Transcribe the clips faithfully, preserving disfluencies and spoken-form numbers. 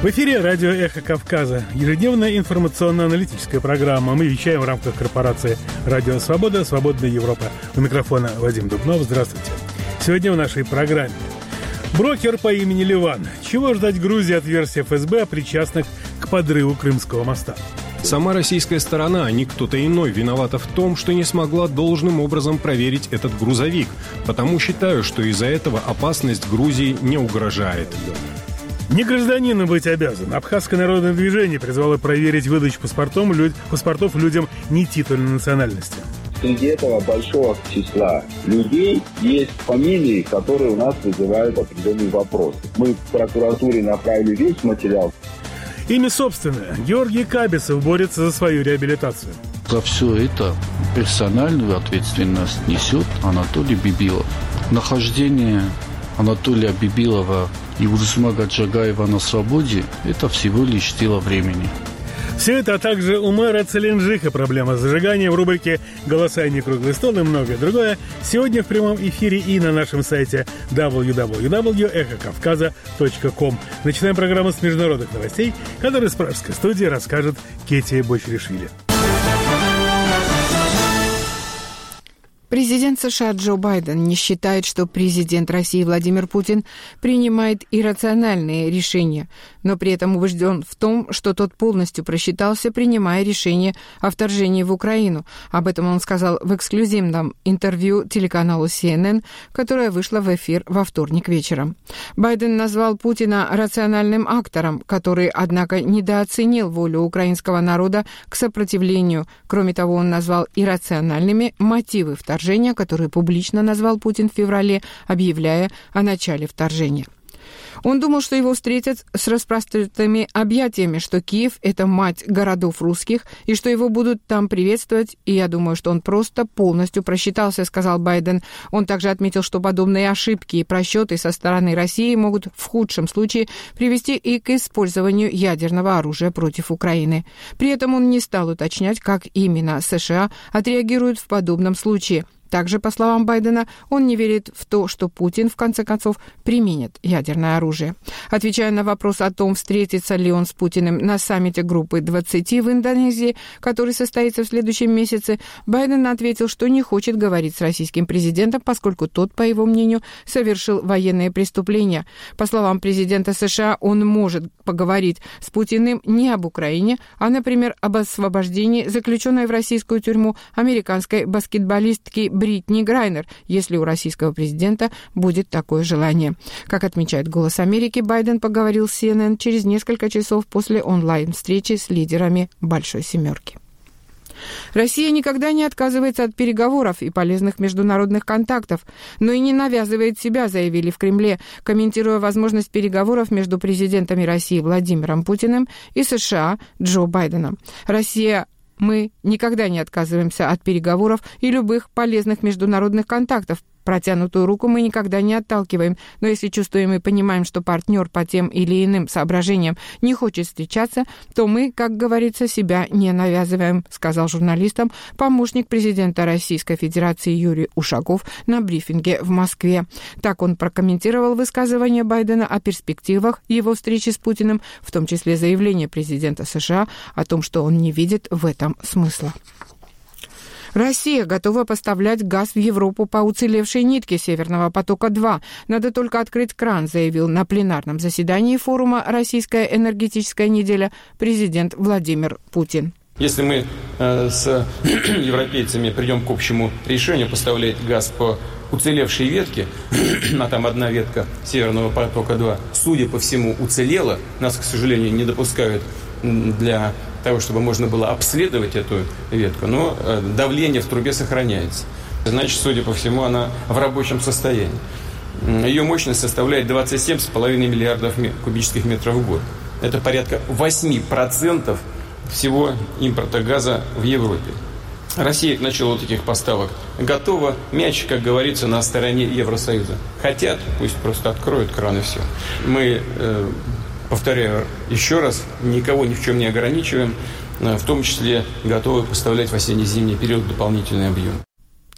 В эфире радио «Эхо Кавказа». Ежедневная информационно-аналитическая программа. Мы вещаем в рамках корпорации «Радио Свобода», «Свободная Европа». У микрофона Вадим Дубнов. Здравствуйте. Сегодня в нашей программе. Брокер по имени Ливан. Чего ждать Грузии от версии эф эс бэ о причастных к подрыву Крымского моста? Сама российская сторона, а не кто-то иной, виновата в том, что не смогла должным образом проверить этот грузовик. Потому считаю, что из-за этого опасность Грузии не угрожает. Не гражданином быть обязан. Абхазское народное движение призвало проверить выдачу паспортов, люд... паспортов людям нетитульной национальности. Среди этого большого числа людей есть фамилии, которые у нас вызывают определенные вопросы. Мы в прокуратуре направили весь материал. Имя собственное. Георгий Кабисов борется за свою реабилитацию. За все это персональную ответственность несет Анатолий Бибилов. Нахождение Анатолия Бибилова и Урзумага Джагаева на свободе – это всего лишь дело времени. Все это, а также у мэра Целенджиха проблема с зажиганием в рубрике «Голоса и не круглый стол» и многое другое сегодня в прямом эфире и на нашем сайте дабл ю дабл ю дабл ю точка эхо кавказа точка ком. Начинаем программу с международных новостей, которые с пражской студии расскажет Кетия Бочеришвили. Президент США Джо Байден не считает, что президент России Владимир Путин принимает иррациональные решения, но при этом убежден в том, что тот полностью просчитался, принимая решение о вторжении в Украину. Об этом он сказал в эксклюзивном интервью телеканалу си эн эн, которое вышло в эфир во вторник вечером. Байден назвал Путина рациональным актором, который, однако, недооценил волю украинского народа к сопротивлению. Кроме того, он назвал иррациональными мотивы вторжения, которые публично назвал Путин в феврале, объявляя о начале вторжения. Он думал, что его встретят с распростертыми объятиями, что Киев – это мать городов русских, и что его будут там приветствовать, и я думаю, что он просто полностью просчитался, сказал Байден. Он также отметил, что подобные ошибки и просчеты со стороны России могут в худшем случае привести и к использованию ядерного оружия против Украины. При этом он не стал уточнять, как именно США отреагируют в подобном случае. Также, по словам Байдена, он не верит в то, что Путин, в конце концов, применит ядерное оружие. Отвечая на вопрос о том, встретится ли он с Путиным на саммите группы двадцати в Индонезии, который состоится в следующем месяце, Байден ответил, что не хочет говорить с российским президентом, поскольку тот, по его мнению, совершил военные преступления. По словам президента США, он может поговорить с Путиным не об Украине, а, например, об освобождении заключенной в российскую тюрьму американской баскетболистки Бритни Грайнер, если у российского президента будет такое желание. Как отмечает «Голос Америки», Байден поговорил с си эн эн через несколько часов после онлайн-встречи с лидерами «Большой семерки». Россия никогда не отказывается от переговоров и полезных международных контактов, но и не навязывает себя, заявили в Кремле, комментируя возможность переговоров между президентами России Владимиром Путиным и США Джо Байденом. Россия Мы никогда не отказываемся от переговоров и любых полезных международных контактов. Протянутую руку мы никогда не отталкиваем, но если чувствуем и понимаем, что партнер по тем или иным соображениям не хочет встречаться, то мы, как говорится, себя не навязываем, сказал журналистам помощник президента Российской Федерации Юрий Ушаков на брифинге в Москве. Так он прокомментировал высказывание Байдена о перспективах его встречи с Путиным, в том числе заявление президента США о том, что он не видит в этом смысла. Россия готова поставлять газ в Европу по уцелевшей нитке «Северного потока-два». Надо только открыть кран, заявил на пленарном заседании форума «Российская энергетическая неделя» президент Владимир Путин. Если мы э, с европейцами придем к общему решению поставлять газ по уцелевшей ветке, а там одна ветка «Северного потока-два», судя по всему, уцелела, нас, к сожалению, не допускают для того, чтобы можно было обследовать эту ветку, но давление в трубе сохраняется. Значит, судя по всему, она в рабочем состоянии. Ее мощность составляет двадцать семь целых пять десятых миллиардов кубических метров в год. Это порядка восемь процентов всего импорта газа в Европе. Россия к началу таких поставок готова. Мяч, как говорится, на стороне Евросоюза. Хотят, пусть просто откроют кран и все. Мы... Э, Повторяю еще раз, никого ни в чем не ограничиваем, в том числе готовы поставлять в осенне-зимний период дополнительный объем.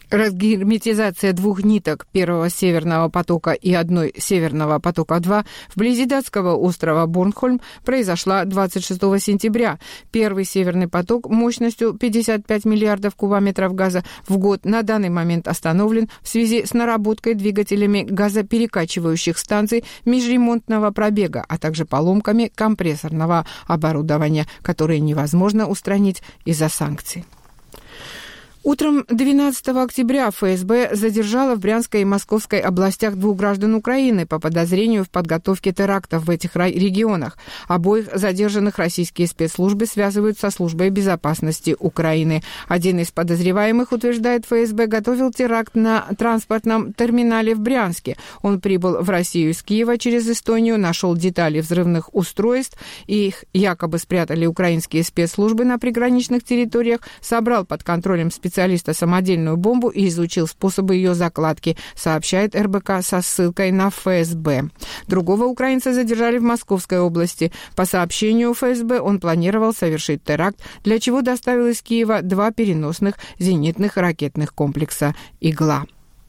Разгерметизация двух ниток первого северного потока и одной северного потока-два вблизи датского острова Борнхольм произошла двадцать шестого сентября. Первый северный поток мощностью пятьдесят пять миллиардов кубометров газа в год на данный момент остановлен в связи с наработкой двигателями газоперекачивающих станций межремонтного пробега, а также поломками компрессорного оборудования, которые невозможно устранить из-за санкций. Утром двенадцатого октября эф эс бэ задержала в Брянской и Московской областях двух граждан Украины по подозрению в подготовке терактов в этих регионах. Обоих задержанных российские спецслужбы связывают со службой безопасности Украины. Один из подозреваемых, утверждает эф эс бэ, готовил теракт на транспортном терминале в Брянске. Он прибыл в Россию из Киева через Эстонию, нашел детали взрывных устройств, и их якобы спрятали украинские спецслужбы на приграничных территориях, собрал под контролем специалистов специалиста самодельную бомбу и изучил способы ее закладки, сообщает эр бэ ка со ссылкой на эф эс бэ. Другого украинца задержали в Московской области. По сообщению эф эс бэ, он планировал совершить теракт, для чего доставил из Киева два переносных зенитных ракетных комплекса «Игла».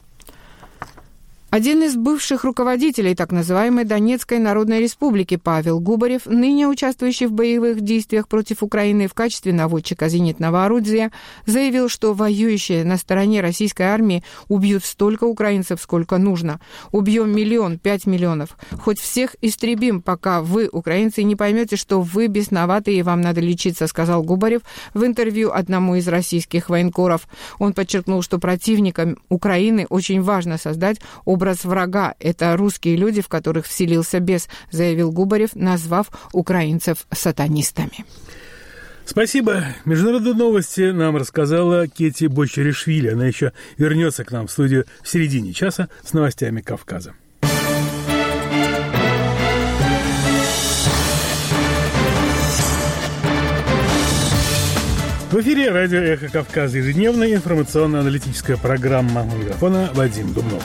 Один из бывших руководителей так называемой Донецкой Народной Республики Павел Губарев, ныне участвующий в боевых действиях против Украины в качестве наводчика зенитного орудия, заявил, что воюющие на стороне российской армии убьют столько украинцев, сколько нужно. Убьем миллион, пять миллионов. Хоть всех истребим, пока вы, украинцы, не поймете, что вы бесноваты и вам надо лечиться, сказал Губарев в интервью одному из российских военкоров. Он подчеркнул, что противникам Украины очень важно создать образ Образ врага – это русские люди, в которых вселился бес, заявил Губарев, назвав украинцев сатанистами. Спасибо. Международные новости нам рассказала Кети Бочаришвили. Она еще вернется к нам в студию в середине часа с новостями Кавказа. В эфире радио «Эхо Кавказа», ежедневная информационно-аналитическая программа. У микрофона Вадим Дубнов.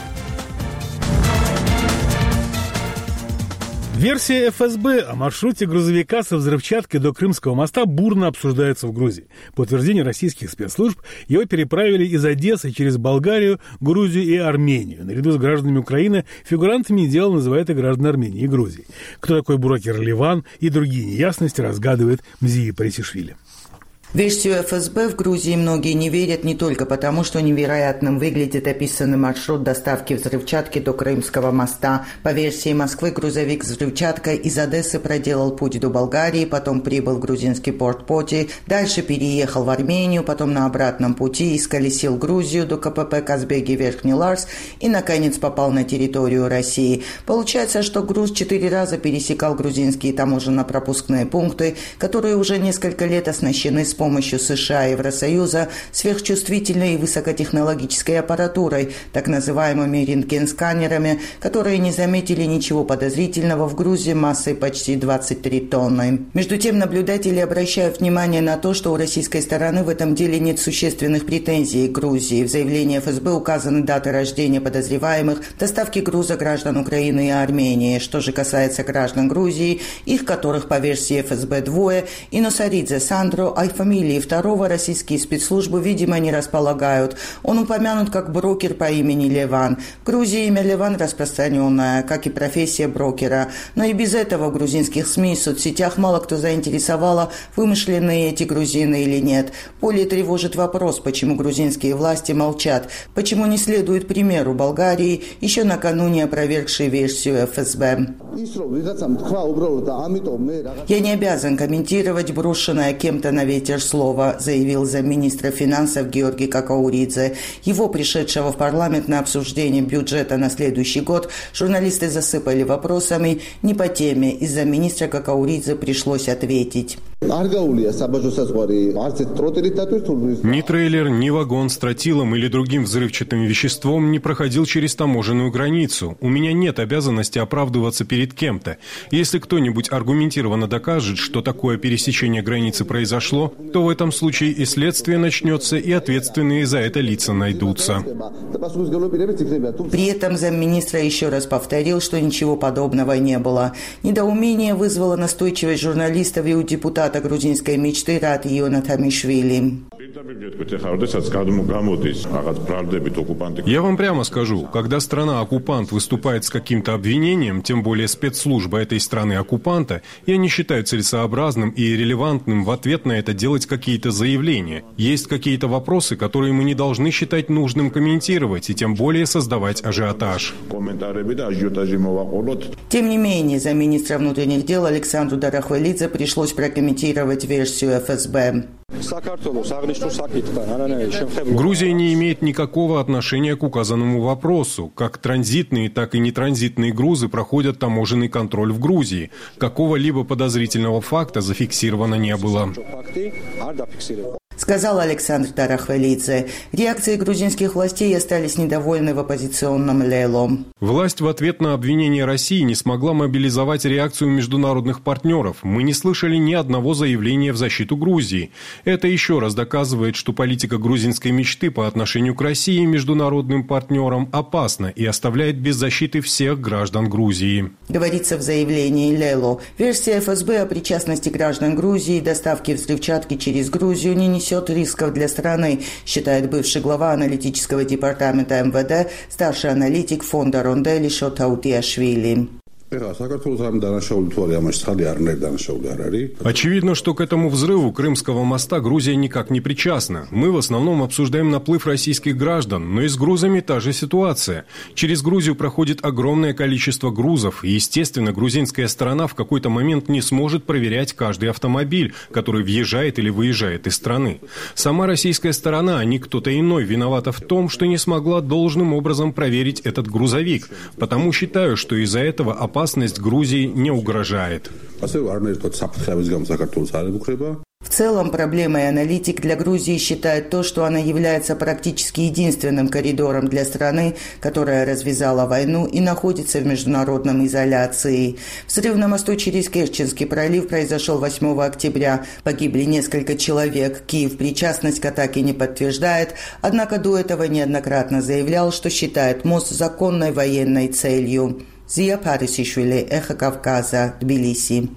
Версия эф эс бэ о маршруте грузовика со взрывчаткой до Крымского моста бурно обсуждается в Грузии. По утверждению российских спецслужб, его переправили из Одессы через Болгарию, Грузию и Армению. Наряду с гражданами Украины фигурантами дела называют и граждан Армении и Грузии. Кто такой Буракер Ливан и другие неясности разгадывает Мзии Парисишвили. Версию эф эс бэ в Грузии многие не верят не только потому, что невероятным выглядит описанный маршрут доставки взрывчатки до Крымского моста. По версии Москвы, грузовик с взрывчаткой из Одессы проделал путь до Болгарии, потом прибыл в грузинский порт Поти, дальше переехал в Армению, потом на обратном пути исколесил Грузию до ка пэ пэ Казбеги-Верхний Ларс и, наконец, попал на территорию России. Получается, что груз четыре раза пересекал грузинские таможенно-пропускные пункты, которые уже несколько лет оснащены с помощью США и Евросоюза сверхчувствительной и высокотехнологической аппаратурой, так называемыми рентгенсканерами, которые не заметили ничего подозрительного в грузе массой почти двадцать три тонны. Между тем, наблюдатели обращают внимание на то, что у российской стороны в этом деле нет существенных претензий к Грузии. В заявлении эф эс бэ указаны даты рождения подозреваемых, доставки груза граждан Украины и Армении. Что же касается граждан Грузии, их которых по версии эф эс бэ двое, Иносаридзе Сандро, а фамилии второго российские спецслужбы, видимо, не располагают. Он упомянут как брокер по имени Леван. В Грузии имя Леван распространенное, как и профессия брокера. Но и без этого в грузинских СМИ и соцсетях мало кто заинтересовало, вымышленные эти грузины или нет. Более тревожит вопрос, почему грузинские власти молчат, почему не следует примеру Болгарии, еще накануне опровергшей версию эф эс бэ. «Я не обязан комментировать брошенное кем-то на ветер слово», заявил замминистра финансов Георгий Какауридзе. Его, пришедшего в парламент на обсуждение бюджета на следующий год, журналисты засыпали вопросами не по теме. Из-за министра Какауридзе пришлось ответить. Ни трейлер, ни вагон с тротилом или другим взрывчатым веществом не проходил через таможенную границу. У меня нет обязанности оправдываться перед кем-то. Если кто-нибудь аргументированно докажет, что такое пересечение границы произошло, то в этом случае и следствие начнется, и ответственные за это лица найдутся. При этом замминистра еще раз повторил, что ничего подобного не было. Недоумение вызвало настойчивость журналистов и у депутата грузинской мечты Рати Ионатамишвили. Я вам прямо скажу, когда страна-оккупант выступает с каким-то обвинением, тем более спецслужба этой страны-оккупанта, я не считаю целесообразным и релевантным в ответ на это делать какие-то заявления. Есть какие-то вопросы, которые мы не должны считать нужным комментировать, и тем более создавать ажиотаж. Тем не менее, замминистра внутренних дел Александру Дарахвелидзе пришлось прокомментировать версию эф эс бэ. Грузия не имеет никакого отношения к указанному вопросу. Как транзитные, так и нетранзитные грузы проходят таможенный контроль в Грузии. Какого-либо подозрительного факта зафиксировано не было. Сказал Александр Дарахвелидзе. Реакции грузинских властей остались недовольны в оппозиционном Лело. Власть в ответ на обвинение России не смогла мобилизовать реакцию международных партнеров. Мы не слышали ни одного заявления в защиту Грузии. Это еще раз доказывает, что политика грузинской мечты по отношению к России и международным партнерам опасна и оставляет без защиты всех граждан Грузии. Говорится в заявлении Лело. Версия эф эс бэ о причастности граждан Грузии и доставке взрывчатки через Грузию не несет рисков для страны, считает бывший глава аналитического департамента эм вэ дэ, старший аналитик фонда Рондель Шотаутиашвили. Очевидно, что к этому взрыву Крымского моста Грузия никак не причастна. Мы в основном обсуждаем наплыв российских граждан, но и с грузами та же ситуация. Через Грузию проходит огромное количество грузов, и, естественно, грузинская сторона в какой-то момент не сможет проверять каждый автомобиль, который въезжает или выезжает из страны. Сама российская сторона, а не кто-то иной, виновата в том, что не смогла должным образом проверить этот грузовик. Потому считаю, что из-за этого опасность Опасность Грузии не угрожает. В целом, проблемой аналитик для Грузии считает то, что она является практически единственным коридором для страны, которая развязала войну и находится в международном изоляции. Взрыв на мосту через Керченский пролив произошел восьмого октября. Погибли несколько человек. Киев причастность к атаке не подтверждает, однако до этого неоднократно заявлял, что считает мост законной военной целью. Зия Парисишвили, Эхо Кавказа, Тбилиси.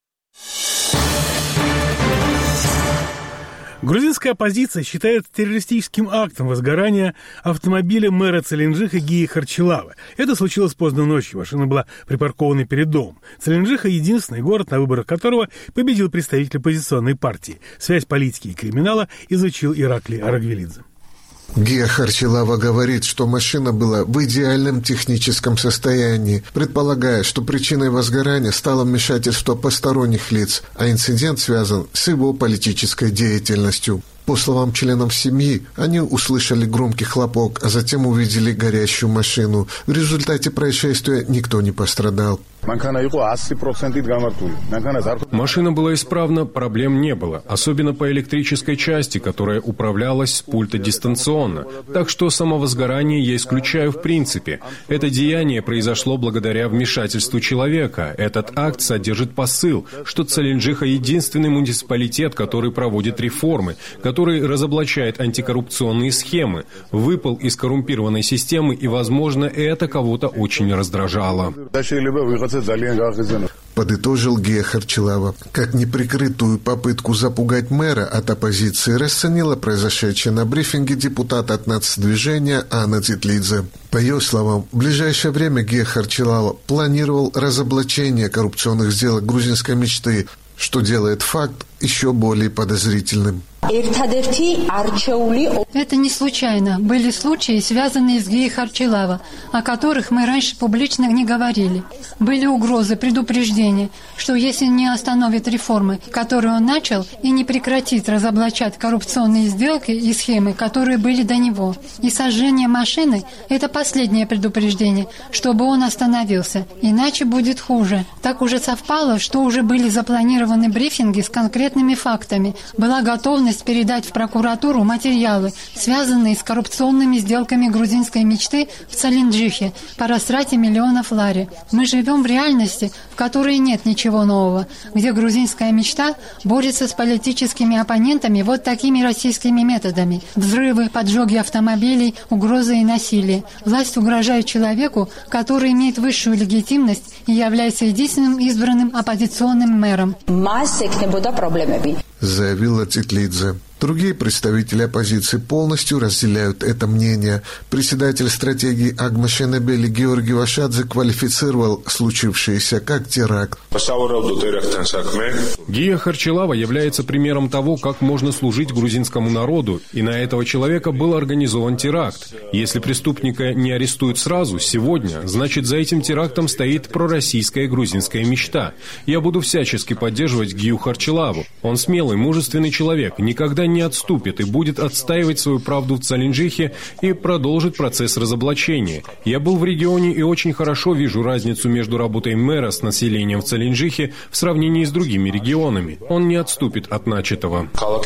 Грузинская оппозиция считает террористическим актом возгорания автомобиля мэра Целинджиха Гии Харчилавы. Это случилось поздно ночью. Машина была припаркована перед домом. Целинджиха – единственный город, на выборах которого победил представитель оппозиционной партии. Связь политики и криминала изучил Ираклий Арагвелидзе. Гия Харчилава говорит, что машина была в идеальном техническом состоянии, предполагая, что причиной возгорания стало вмешательство посторонних лиц, а инцидент связан с его политической деятельностью. По словам членов семьи, они услышали громкий хлопок, а затем увидели горящую машину. В результате происшествия никто не пострадал. Машина была исправна, проблем не было, особенно по электрической части, которая управлялась с пульта дистанционно. Так что самовозгорание я исключаю в принципе. Это деяние произошло благодаря вмешательству человека. Этот акт содержит посыл, что Целинджиха — единственный муниципалитет, который проводит реформы, который разоблачает антикоррупционные схемы, выпал из коррумпированной системы, и, возможно, это кого-то очень раздражало. Подытожил Гия Харчилава. Как неприкрытую попытку запугать мэра от оппозиции расценила произошедшее на брифинге депутат от нацдвижения Анна Цитлидзе. По ее словам, в ближайшее время Гия Харчилава планировал разоблачение коррупционных сделок грузинской мечты, что делает факт еще более подозрительным. Это не случайно. Были случаи, связанные с Гией Харчилава, о которых мы раньше публично не говорили. Были угрозы, предупреждения, что если не остановит реформы, которые он начал, и не прекратит разоблачать коррупционные сделки и схемы, которые были до него, и сожжение машины – это последнее предупреждение, чтобы он остановился, иначе будет хуже. Так уже совпало, что уже были запланированы брифинги с конкретными фактами, была готовность передать в прокуратуру материалы, связанные с коррупционными сделками грузинской мечты в Целинджихе по растрате миллионов лари. Мы живем в реальности, в которой нет ничего нового, где грузинская мечта борется с политическими оппонентами вот такими российскими методами. Взрывы, поджоги автомобилей, угрозы и насилие. Власть угрожает человеку, который имеет высшую легитимность и является единственным избранным оппозиционным мэром. Заявила Цитлидзе. Другие представители оппозиции полностью разделяют это мнение. Председатель стратегии Агмашенебели Георгий Вашадзе квалифицировал случившееся как теракт. Гия Харчилава является примером того, как можно служить грузинскому народу, и на этого человека был организован теракт. Если преступника не арестуют сразу, сегодня, значит, за этим терактом стоит пророссийская грузинская мечта. Я буду всячески поддерживать Гию Харчилаву. Он смелый, мужественный человек, никогда не отступит и будет отстаивать свою правду в Цалинджихе и продолжит процесс разоблачения. Я был в регионе и очень хорошо вижу разницу между работой мэра с населением в Цалинджихе в сравнении с другими регионами. Он не отступит от начатого.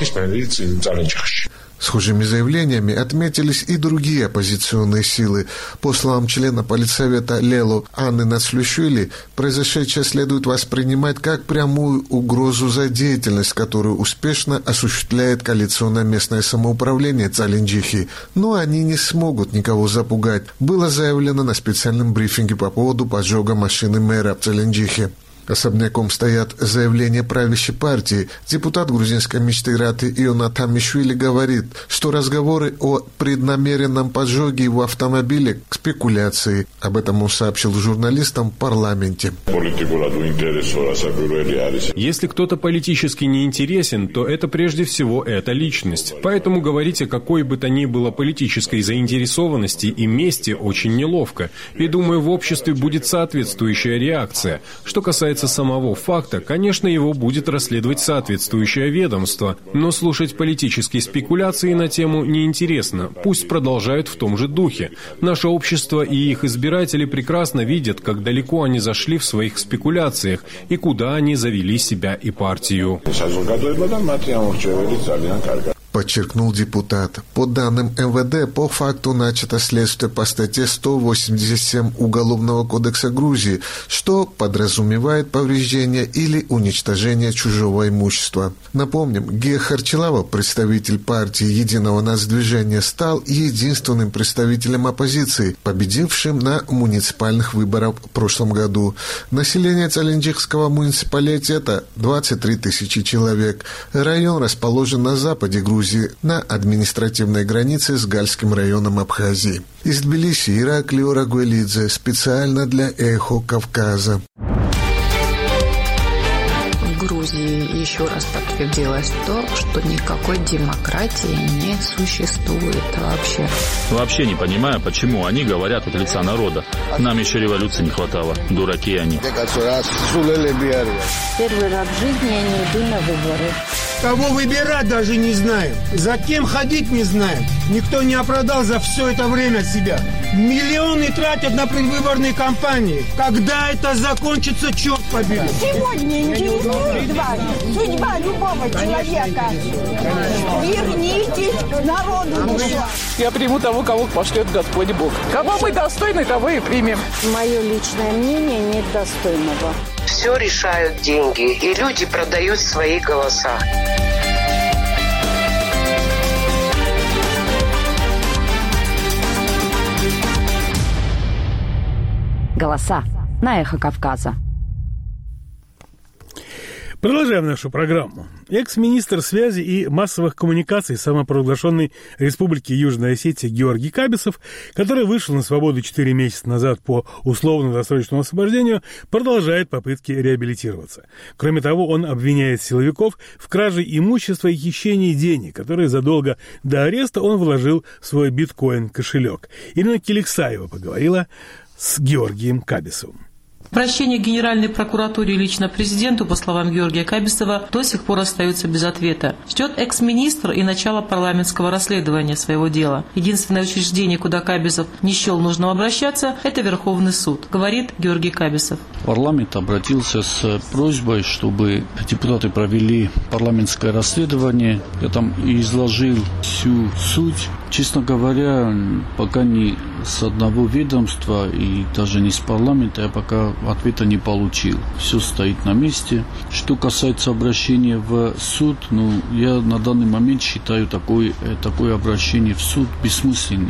Схожими заявлениями отметились и другие оппозиционные силы. По словам члена Политсовета Лело Анны Нацлюшвили, произошедшее следует воспринимать как прямую угрозу за деятельность, которую успешно осуществляет коалиционное местное самоуправление Цалинджихи. Но они не смогут никого запугать, было заявлено на специальном брифинге по поводу поджога машины мэра в Цалинджихе. Особняком стоят заявления правящей партии. Депутат грузинской мечты Раты Иона Тамишвили говорит, что разговоры о преднамеренном поджоге его автомобиля к спекуляции. Об этом он сообщил журналистам в парламенте. Если кто-то политически не интересен, то это прежде всего эта личность. Поэтому говорить о какой бы то ни было политической заинтересованности и мести очень неловко. И думаю, в обществе будет соответствующая реакция. Что касается самого факта, конечно, его будет расследовать соответствующее ведомство, но слушать политические спекуляции на тему неинтересно, пусть продолжают в том же духе. Наше общество и их избиратели прекрасно видят, как далеко они зашли в своих спекуляциях и куда они завели себя и партию. Подчеркнул депутат. По данным эм вэ дэ, по факту начато следствие по статье сто восемьдесят семь Уголовного кодекса Грузии, что подразумевает повреждение или уничтожение чужого имущества. Напомним, Гия Харчилава, представитель партии Единого нацдвижения, стал единственным представителем оппозиции, победившим на муниципальных выборах в прошлом году. Население Цалинджихского муниципалитета двадцать три тысячи человек. Район расположен на западе Грузии, на административной границе с Гальским районом Абхазии. Из Тбилиси Ираклий Орагуэлидзе специально для «Эхо Кавказа». В Грузии еще раз подтвердилось то, что никакой демократии не существует вообще. Вообще не понимаю, почему они говорят от лица народа. Нам еще революции не хватало. Дураки они. Первый раз в жизни я не иду на выборы. Кого выбирать даже не знаем. За кем ходить не знаем. Никто не оправдал за все это время себя. Миллионы тратят на предвыборные кампании. Когда это закончится, черт побери. Сегодня интересует вас судьба любого человека. Вернитесь народу душа. Я приму того, кого пошлет Господь Бог. Кого мы достойны, того и примем. Мое личное мнение нет достойного. Все решают деньги, и люди продают свои голоса. Голоса на Эхо Кавказа. Продолжаем нашу программу. Экс-министр связи и массовых коммуникаций самопровозглашенной Республики Южная Осетия Георгий Кабисов, который вышел на свободу четыре месяца назад по условно-досрочному освобождению, продолжает попытки реабилитироваться. Кроме того, он обвиняет силовиков в краже имущества и хищении денег, которые задолго до ареста он вложил в свой биткоин-кошелек. Ирина Келексаева поговорила с Георгием Кабисовым. Обращение к Генеральной прокуратуре и лично президенту, по словам Георгия Кабисова, до сих пор остается без ответа. Ждет экс-министр и начало парламентского расследования своего дела. Единственное учреждение, куда Кабисов не счел нужным обращаться, это Верховный суд, говорит Георгий Кабисов. Парламент обратился с просьбой, чтобы депутаты провели парламентское расследование. Я там изложил всю суть. Честно говоря, пока ни с одного ведомства и даже не с парламента я пока ответа не получил. Все стоит на месте. Что касается обращения в суд, ну, я на данный момент считаю такое, такое обращение в суд бессмысленным.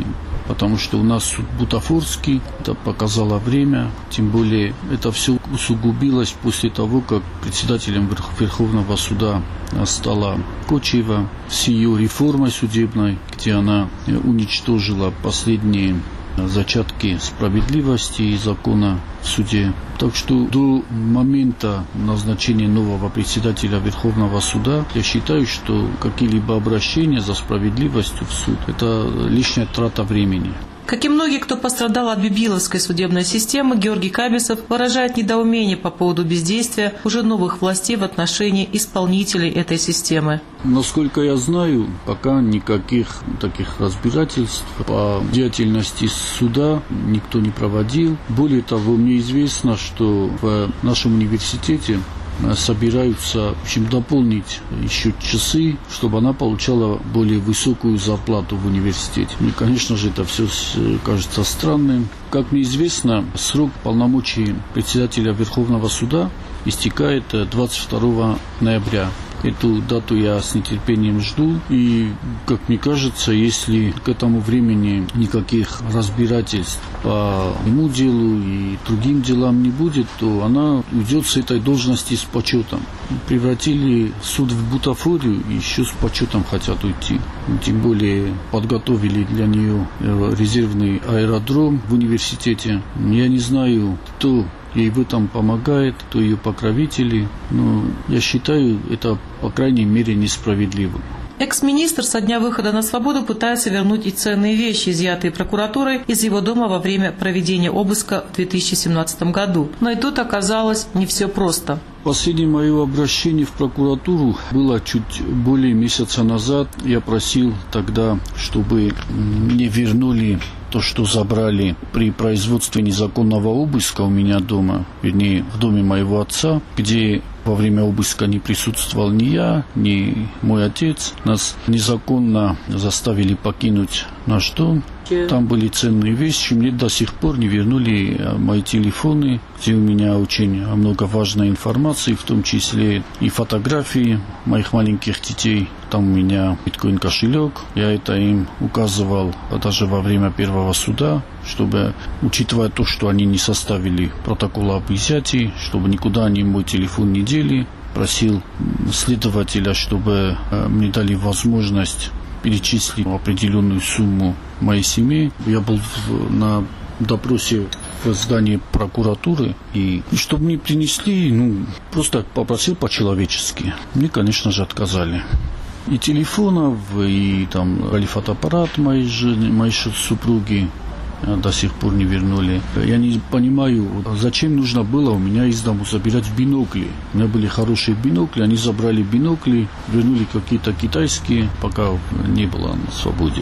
потому что у нас суд бутафорский, это показало время, тем более это все усугубилось после того, как председателем Верховного суда стала Кочева с ее реформой судебной, где она уничтожила последние зачатки справедливости и закона в суде. Так что до момента назначения нового председателя Верховного суда я считаю, что какие-либо обращения за справедливостью в суд – это лишняя трата времени. Как и многие, кто пострадал от бибиловской судебной системы, Георгий Кабисов выражает недоумение по поводу бездействия уже новых властей в отношении исполнителей этой системы. Насколько я знаю, пока никаких таких разбирательств по деятельности суда никто не проводил. Более того, мне известно, что в нашем университете собираются, в общем, дополнить еще часы, чтобы она получала более высокую зарплату в университете. Мне, конечно же, это все кажется странным. Как мне известно, срок полномочий председателя Верховного суда истекает двадцать второго ноября. Эту дату я с нетерпением жду. И, как мне кажется, если к этому времени никаких разбирательств по ему делу и другим делам не будет, то она уйдет с этой должности с почетом. Превратили суд в бутафорию и еще с почетом хотят уйти. Тем более подготовили для нее резервный аэродром в университете. Я не знаю, кто ей в этом помогает, кто ее покровители. Но я считаю это, по крайней мере, несправедливым. Экс-министр со дня выхода на свободу пытается вернуть и ценные вещи, изъятые прокуратурой из его дома во время проведения обыска в две тысячи семнадцатом году. Но и тут оказалось не все просто. Последнее мое обращение в прокуратуру было чуть более месяца назад. Я просил тогда, чтобы мне вернули то, что забрали при производстве незаконного обыска у меня дома, вернее, в доме моего отца, где во время обыска не присутствовал ни я, ни мой отец. Нас незаконно заставили покинуть наш дом. Там были ценные вещи. Мне до сих пор не вернули мои телефоны, где у меня очень много важной информации, в том числе и фотографии моих маленьких детей. Там у меня биткоин-кошелек. Я это им указывал даже во время первого суда, чтобы, учитывая то, что они не составили протокола об изъятии, чтобы никуда они мой телефон не дели, просил следователя, чтобы мне дали возможность перечислить определенную сумму моей семье. Я был в, на допросе в здании прокуратуры, и, и чтобы мне принесли, ну, просто попросил по-человечески. Мне, конечно же, отказали. И телефонов, и там фотоаппарат моей жены, моей супруги до сих пор не вернули. Я не понимаю, зачем нужно было у меня из дому забирать бинокли. У меня были хорошие бинокли, они забрали бинокли, вернули какие-то китайские, пока не было на свободе.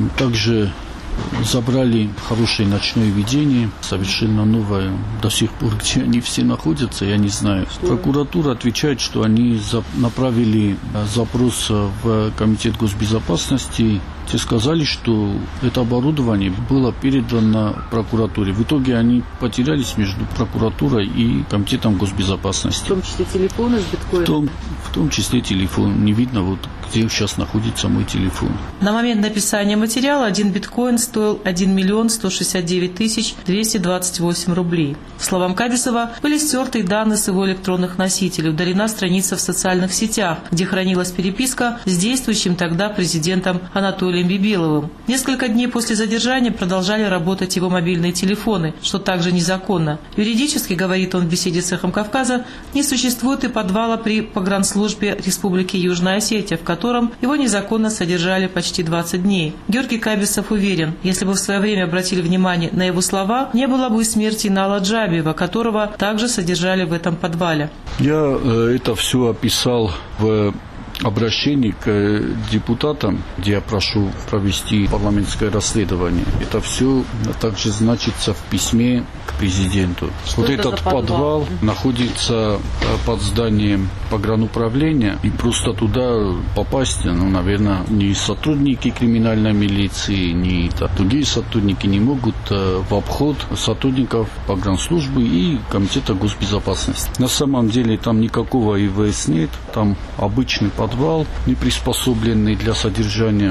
Также забрали хорошее ночное видение, совершенно новое. До сих пор, где они все находятся, я не знаю. Прокуратура отвечает, что они направили запрос в Комитет госбезопасности. Те сказали, что это оборудование было передано прокуратуре. В итоге они потерялись между прокуратурой и Комитетом госбезопасности. В том числе телефоны с биткоином? В том, в том числе телефон. Не видно, вот где сейчас находится мой телефон. На момент написания материала один биткоин стоил один миллион сто шестьдесят девять тысяч двести двадцать восемь рублей. По словам Кабисова, были стерты данные с его электронных носителей, удалена страница в социальных сетях, где хранилась переписка с действующим тогда президентом Анатолием Бибиловым. Несколько дней после задержания продолжали работать его мобильные телефоны, что также незаконно. Юридически, говорит он в беседе с «Эхом Кавказа», не существует и подвала при погранслужбе Республики Южная Осетия, в котором его незаконно содержали почти двадцать дней. Георгий Кабисов уверен, если бы в свое время обратили внимание на его слова, не было бы и смерти Нала Джабиева, которого также содержали в этом подвале. Я э, это все описал в обращении к депутатам, где я прошу провести парламентское расследование. Это все также значится в письме к президенту. Что вот это этот подвал? подвал находится под зданием погрануправления, и просто туда попасть, ну, наверное, ни сотрудники криминальной милиции, ни да, другие сотрудники не могут в обход сотрудников погранслужбы и Комитета госбезопасности. На самом деле там никакого ИВС нет, там обычный подвал, не приспособленный для содержания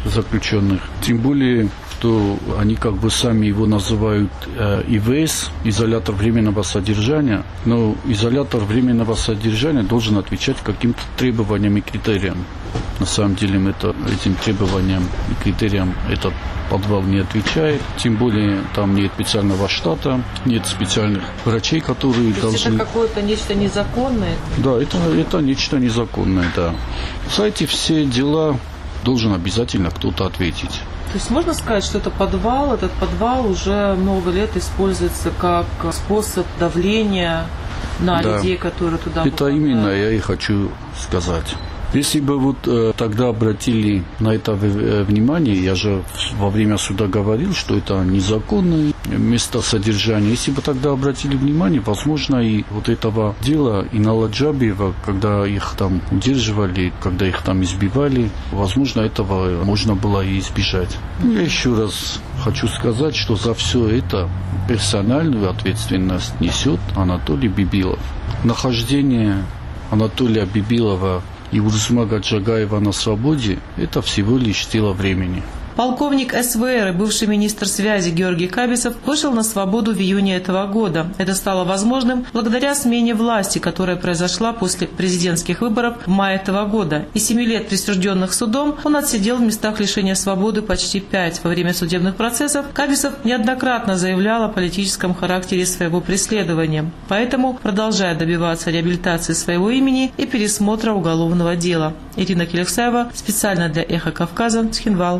заключенных. Тем более, что они как бы сами его называют э, И В С, изолятор временного содержания, но изолятор временного содержания должен отвечать каким-то требованиям и критериям. На самом деле это, этим требованиям и критериям этот подвал не отвечает, тем более там нет специального штата, нет специальных врачей, которые То должны... есть это какое-то нечто незаконное? Да, это, это нечто незаконное, да. За эти все дела должен обязательно кто-то ответить. То есть можно сказать, что это подвал, этот подвал уже много лет используется как способ давления на да. людей, которые туда Это попадают? именно я и хочу сказать. Если бы вот э, тогда обратили на это внимание, я же во время суда говорил, что это незаконное место содержания. Если бы тогда обратили внимание, возможно, и вот этого дела Инала Джабиева, когда их там удерживали, когда их там избивали, возможно, этого можно было и избежать. Я еще раз хочу сказать, что за все это персональную ответственность несет Анатолий Бибилов. Нахождение Анатолия Бибилова и Урзумага Джагаева на свободе – это всего лишь дело времени. Полковник С В Р и бывший министр связи Георгий Кабисов вышел на свободу в июне этого года. Это стало возможным благодаря смене власти, которая произошла после президентских выборов в мае этого года. Из семи лет, присужденных судом, он отсидел в местах лишения свободы почти пять. Во время судебных процессов Кабисов неоднократно заявлял о политическом характере своего преследования. Поэтому продолжает добиваться реабилитации своего имени и пересмотра уголовного дела. Ирина Келексаева, специально для «Эхо Кавказа», Цхинвал.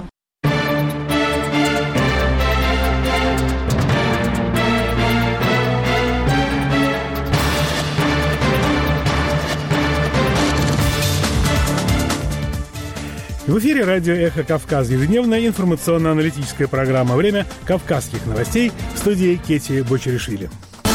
В эфире радио «Эхо Кавказ», ежедневная информационно-аналитическая программа «Время кавказских новостей», в студии Кети Бочеришвили.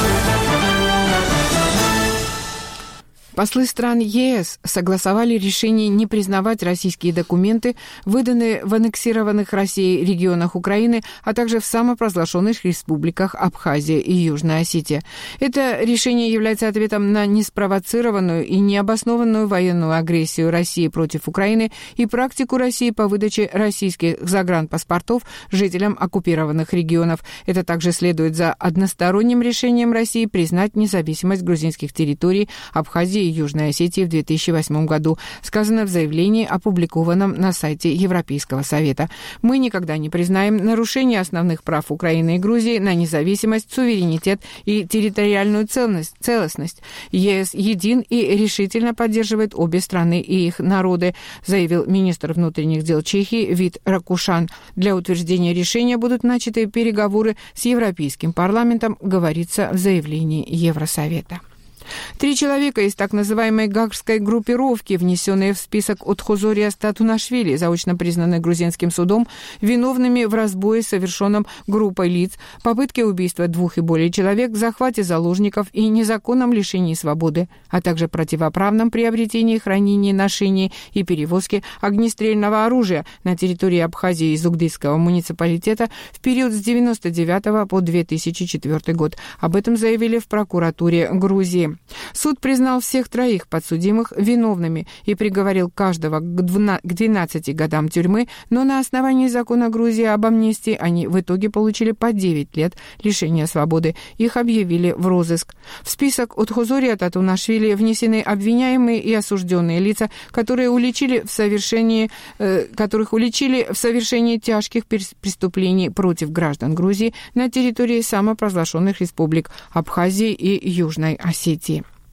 Послы стран Е С согласовали решение не признавать российские документы, выданные в аннексированных Россией регионах Украины, а также в самопровозглашенных республиках Абхазия и Южная Осетия. Это решение является ответом на неспровоцированную и необоснованную военную агрессию России против Украины и практику России по выдаче российских загранпаспортов жителям оккупированных регионов. Это также следует за односторонним решением России признать независимость грузинских территорий Абхазии и Южной Осетии в две тысячи восьмом году, сказано в заявлении, опубликованном на сайте Европейского Совета. Мы никогда не признаем нарушение основных прав Украины и Грузии на независимость, суверенитет и территориальную целостность. целостность. Е С един и решительно поддерживает обе страны и их народы, заявил министр внутренних дел Чехии Вит Ракушан. Для утверждения решения будут начаты переговоры с Европейским парламентом, говорится в заявлении Евросовета. Три человека из так называемой гаагской группировки, внесенные в список Отхозория Статунашвили, заочно признаны грузинским судом виновными в разбое, совершенном группой лиц, попытке убийства двух и более человек, захвате заложников и незаконном лишении свободы, а также противоправном приобретении, хранении, ношении и перевозке огнестрельного оружия на территории Абхазии и Зугдийского муниципалитета в период с девяносто девятого по две тысячи четвёртый год. Об этом заявили в прокуратуре Грузии. Суд признал всех троих подсудимых виновными и приговорил каждого к двенадцати годам тюрьмы, но на основании закона Грузии об амнистии они в итоге получили по девять лет лишения свободы. Их объявили в розыск. В список Отхозория Татунашвили внесены обвиняемые и осужденные лица, которые уличили в совершении, э, которых уличили в совершении тяжких преступлений против граждан Грузии на территории самопровозглашенных республик Абхазии и Южной Осетии.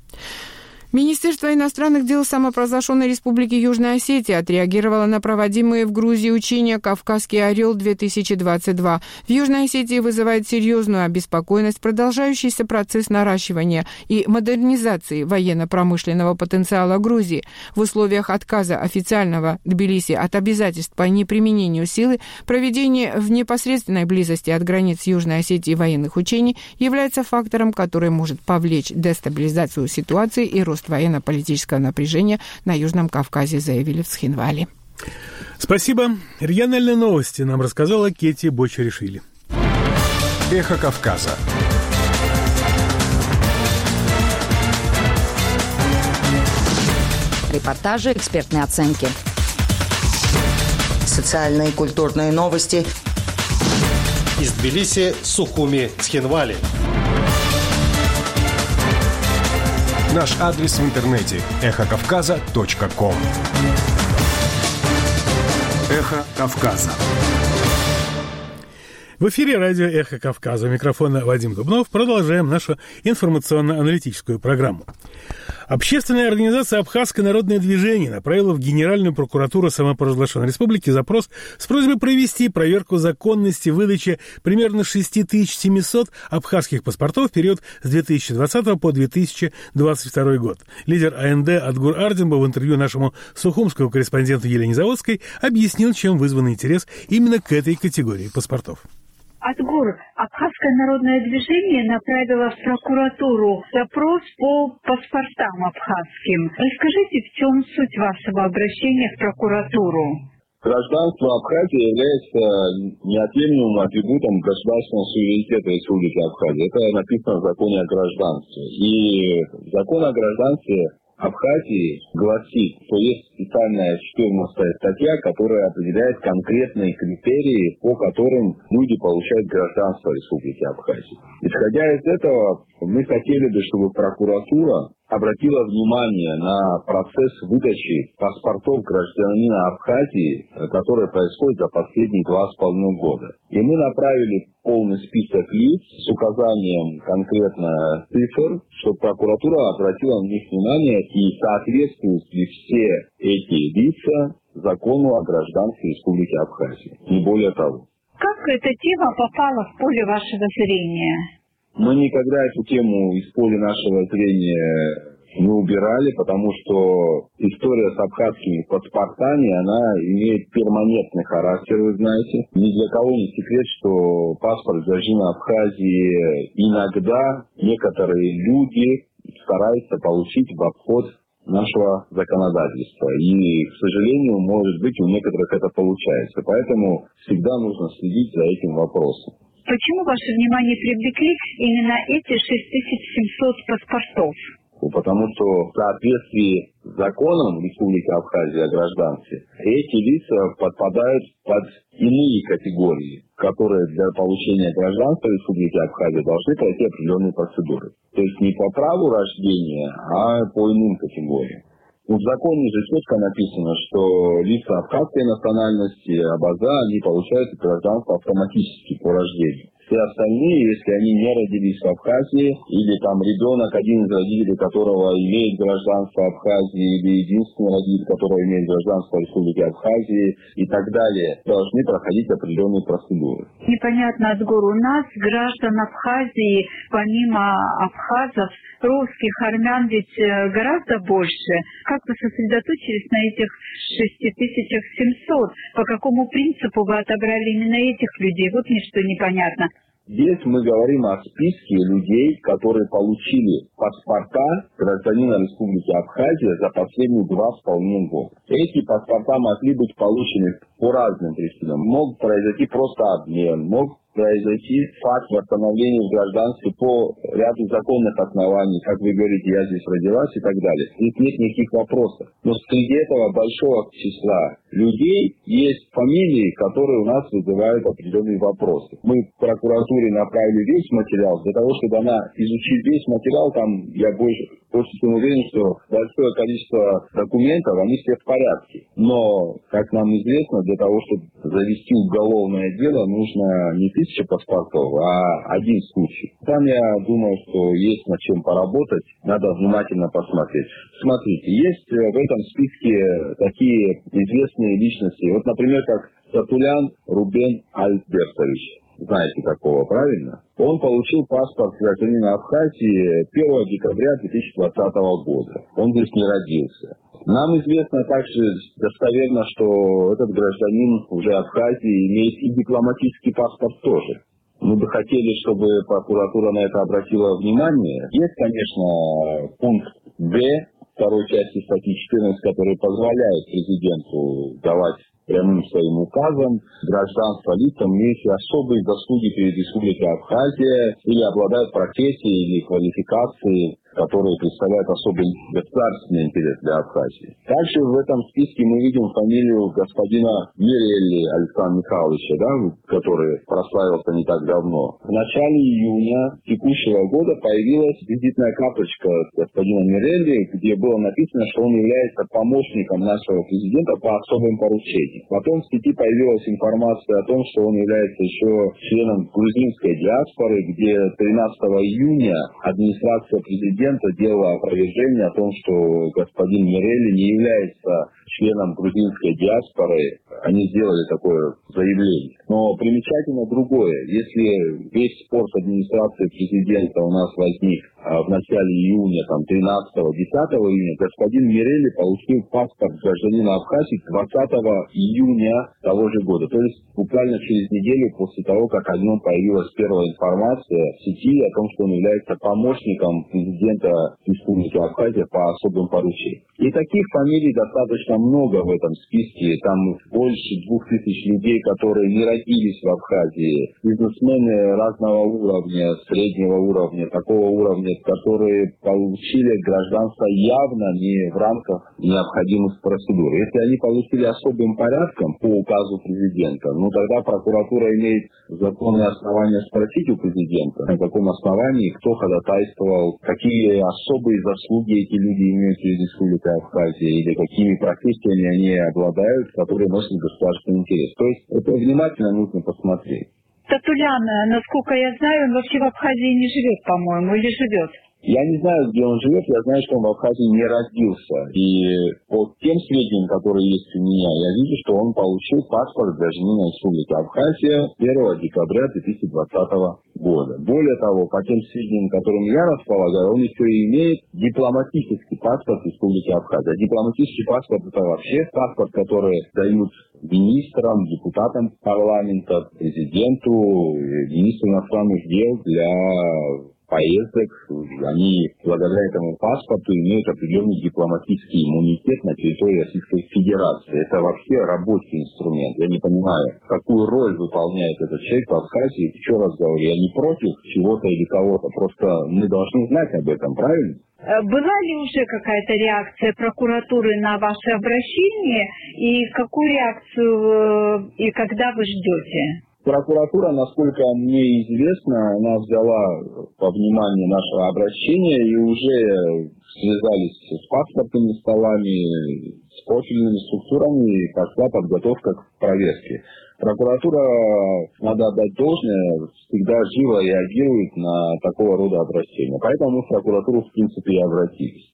Министерство иностранных дел самопровозглашенной Республики Южная Осетия отреагировало на проводимые в Грузии учения «Кавказский орел-две тысячи двадцать два». В Южной Осетии вызывает серьезную обеспокоенность продолжающийся процесс наращивания и модернизации военно-промышленного потенциала Грузии. В условиях отказа официального Тбилиси от обязательств по неприменению силы проведение в непосредственной близости от границ Южной Осетии военных учений является фактором, который может повлечь дестабилизацию ситуации и рост военно-политического напряжения на Южном Кавказе, заявили в Цхинвале. Спасибо. Региональные новости нам рассказала Кети Бочеришвили. Эхо Кавказа. Репортажи, экспертные оценки. Социальные и культурные новости. Из Тбилиси, Сухуми, Цхинвали. Наш адрес в интернете – эхо кавказа точка ком. Эхо Кавказа. В эфире радио «Эхо Кавказа». У микрофона Вадим Дубнов. Продолжаем нашу информационно-аналитическую программу. Общественная организация «Абхазское народное движение» направила в Генеральную прокуратуру самопровозглашенной республики запрос с просьбой провести проверку законности выдачи примерно шесть тысяч семьсот абхазских паспортов в период с две тысячи двадцатого по две тысячи двадцать второй год. Лидер А Н Д Адгур Ардинбов в интервью нашему сухумскому корреспонденту Елене Заводской объяснил, чем вызван интерес именно к этой категории паспортов. Адгур, Абхазское народное движение направило в прокуратуру запрос по паспортам абхазским. Расскажите, в чем суть вашего обращения в прокуратуру? Гражданство Абхазии является неотъемлемым атрибутом государственного суверенитета Республики Абхазия. Это написано в законе о гражданстве. И закон о гражданстве Абхазии гласит, что есть специальная четырнадцатая статья, которая определяет конкретные критерии, по которым люди получают гражданство Республики Абхазия. Исходя из этого, мы хотели бы, чтобы прокуратура обратила внимание на процесс выдачи паспортов гражданина Абхазии, который происходит за последние два с половиной года. И мы направили полный список лиц с указанием конкретно цифр, чтобы прокуратура обратила на них внимание и соответствуют ли все эти лица закону о гражданстве Республики Абхазия. Не более того. Как эта тема попала в поле вашего зрения? Мы никогда эту тему из поля нашего зрения не убирали, потому что история с абхазскими паспортами, она имеет перманентный характер, вы знаете. Ни для кого не секрет, что паспорт гражданина Абхазии иногда некоторые люди стараются получить в обход нашего законодательства. И, к сожалению, может быть, у некоторых это получается. Поэтому всегда нужно следить за этим вопросом. Почему ваше внимание привлекли именно эти шесть тысяч семьсот паспортов? Потому что в соответствии с законом Республики Абхазия о гражданстве эти лица подпадают под иные категории, которые для получения гражданства Республики Абхазия должны пройти определенные процедуры. То есть не по праву рождения, а по иным категориям. В законе же четко написано, что лица абхазской национальности, абаза, они получают гражданство автоматически по рождению. Все остальные, если они не родились в Абхазии, или там ребенок, один из родителей которого имеет гражданство Абхазии, или единственный родитель, который имеет гражданство Республики Абхазии и так далее, должны проходить определенные процедуры. Непонятно, Адгур, у нас граждан Абхазии, помимо абхазов, русских, армян ведь гораздо больше. Как вы сосредоточились на этих шести тысячах семьсот? По какому принципу вы отобрали именно этих людей? Вот мне что непонятно. Здесь мы говорим о списке людей, которые получили паспорта гражданина Республики Абхазия за последние два с половиной года. Эти паспорта могли быть получены по разным причинам. Мог произойти просто обмен, мог произойти факт восстановления в гражданстве по ряду законных оснований, как вы говорите, я здесь родилась и так далее. Здесь нет никаких вопросов. Но среди этого большого числа людей есть фамилии, которые у нас вызывают определенные вопросы. Мы в прокуратуре направили весь материал для того, чтобы она, изучив весь материал, там я больше, больше чем уверен, что большое количество документов, они все в порядке. Но, как нам известно, для того, чтобы завести уголовное дело, нужно не тысяча паспортов, а один случай. Там я думаю, что есть над чем поработать, надо внимательно посмотреть. Смотрите, есть в этом списке такие известные личности. Вот, например, как Сатулян Рубен Альбертович. Знаете такого, правильно? Он получил паспорт гражданина Абхазии первого декабря две тысячи двадцатого года. Он здесь не родился. Нам известно также достоверно, что этот гражданин уже Абхазии имеет и дипломатический паспорт тоже. Мы бы хотели, чтобы прокуратура на это обратила внимание. Есть, конечно, пункт Б второй части статьи четырнадцать, который позволяет президенту давать прямым своим указом гражданство лицам, имеющим особые заслуги перед Республикой Абхазия или обладают профессией или квалификацией, которые представляют особый государственный интерес для Абхазии. Дальше в этом списке мы видим фамилию господина Мерелли Александра Михайловича, да, который прославился не так давно. В начале июня текущего года появилась визитная карточка господина Мерелли, где было написано, что он является помощником нашего президента по особым поручениям. Потом в сети появилась информация о том, что он является еще членом грузинской диаспоры, где тринадцатого июня администрация президента делала опровержение о том, что господин Мерелли не является членом грузинской диаспоры. Они сделали такое заявление. Но примечательно другое. Если весь спор с администрацией президента у нас возник а, в начале июня, там, тринадцатого-десятого июня, господин Мерелли получил паспорт гражданина Абхазии двадцатого июня того же года. То есть буквально через неделю после того, как о нем появилась первая информация в сети о том, что он является помощником президента Республики Абхазия по особым поручениям. И таких фамилий достаточно много в этом списке. Там больше двух тысяч людей, которые не родились в Абхазии. Бизнесмены разного уровня, среднего уровня, такого уровня, которые получили гражданство явно не в рамках необходимых процедур. Если они получили особым порядком по указу президента, ну тогда прокуратура имеет законные основания спросить у президента, на каком основании, кто ходатайствовал, какие особые заслуги эти люди имеют перед Республикой Абхазия или какими профессиями они обладают, которые носят государственный интерес. То есть это внимательно нужно посмотреть. Татулян, насколько я знаю, он вообще в Абхазии не живет, по-моему, или живет? Я не знаю, где он живет, я знаю, что он в Абхазии не родился. И по тем сведениям, которые есть у меня, я вижу, что он получил паспорт гражданина Республики Абхазия первого декабря две тысячи двадцатого года. Более того, по тем сведениям, которыми я располагаю, он еще и имеет дипломатический паспорт Республики Абхазия. Дипломатический паспорт — это вообще паспорт, который дают министрам, депутатам парламента, президенту, министру иностранных дел для поездок. Они благодаря этому паспорту имеют определенный дипломатический иммунитет на территории Российской Федерации. Это вообще рабочий инструмент. Я не понимаю, какую роль выполняет этот человек в Абхазии. Еще раз говорю, я не против чего-то или кого-то. Просто мы должны знать об этом, правильно? Была ли уже какая-то реакция прокуратуры на ваше обращение? И какую реакцию и когда вы ждете? Прокуратура, насколько мне известно, она взяла во внимание наше обращение и уже связались с паспортными столами, с профильными структурами, и пошла подготовка к проверке. Прокуратура, надо отдать должное, всегда живо реагирует на такого рода обращения. Поэтому мы в прокуратуру, в принципе, и обратились.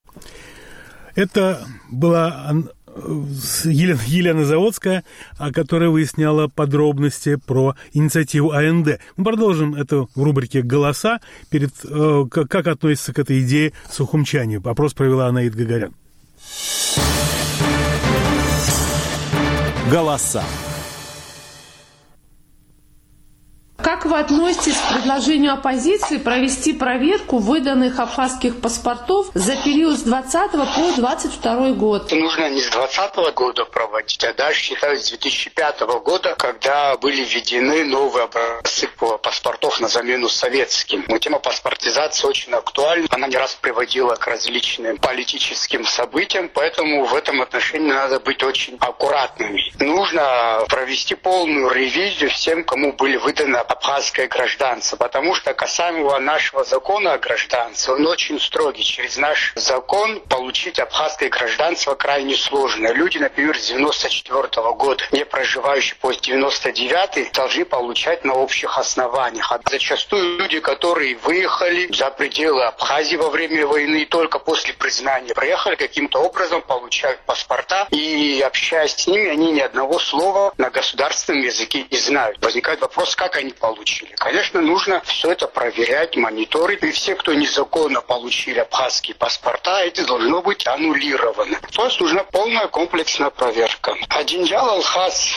Это была Елена, Елена Заводская, которая выясняла подробности про инициативу АНД. Мы продолжим это в рубрике «Голоса». Перед, э, как, как относится к этой идее сухумчане? Опрос провела Анаид Гагарян. «Голоса». Как вы относитесь к предложению оппозиции провести проверку выданных абхазских паспортов за период с двадцатого по двадцать второй год? Это нужно не с двадцатого года проводить, а даже считаю с две тысячи пятого года, когда были введены новые образцы паспортов на замену советским. Но тема паспортизации очень актуальна. Она не раз приводила к различным политическим событиям, поэтому в этом отношении надо быть очень аккуратными. Нужно провести полную ревизию всем, кому были выданы абхазское гражданство, потому что касаемо нашего закона о гражданстве, он очень строгий. Через наш закон получить абхазское гражданство крайне сложно. Люди, например, с девяносто четвёртого года, не проживающие после девяносто девятого, должны получать на общих основаниях. А зачастую люди, которые выехали за пределы Абхазии во время войны, только после признания приехали, каким-то образом получают паспорта, и общаясь с ними, они ни одного слова на государственном языке не знают. Возникает вопрос, как они получили. Конечно, нужно все это проверять, мониторить. И все, кто незаконно получили абхазские паспорта, это должно быть аннулировано. То есть нужна полная комплексная проверка. Адинджал Алхаз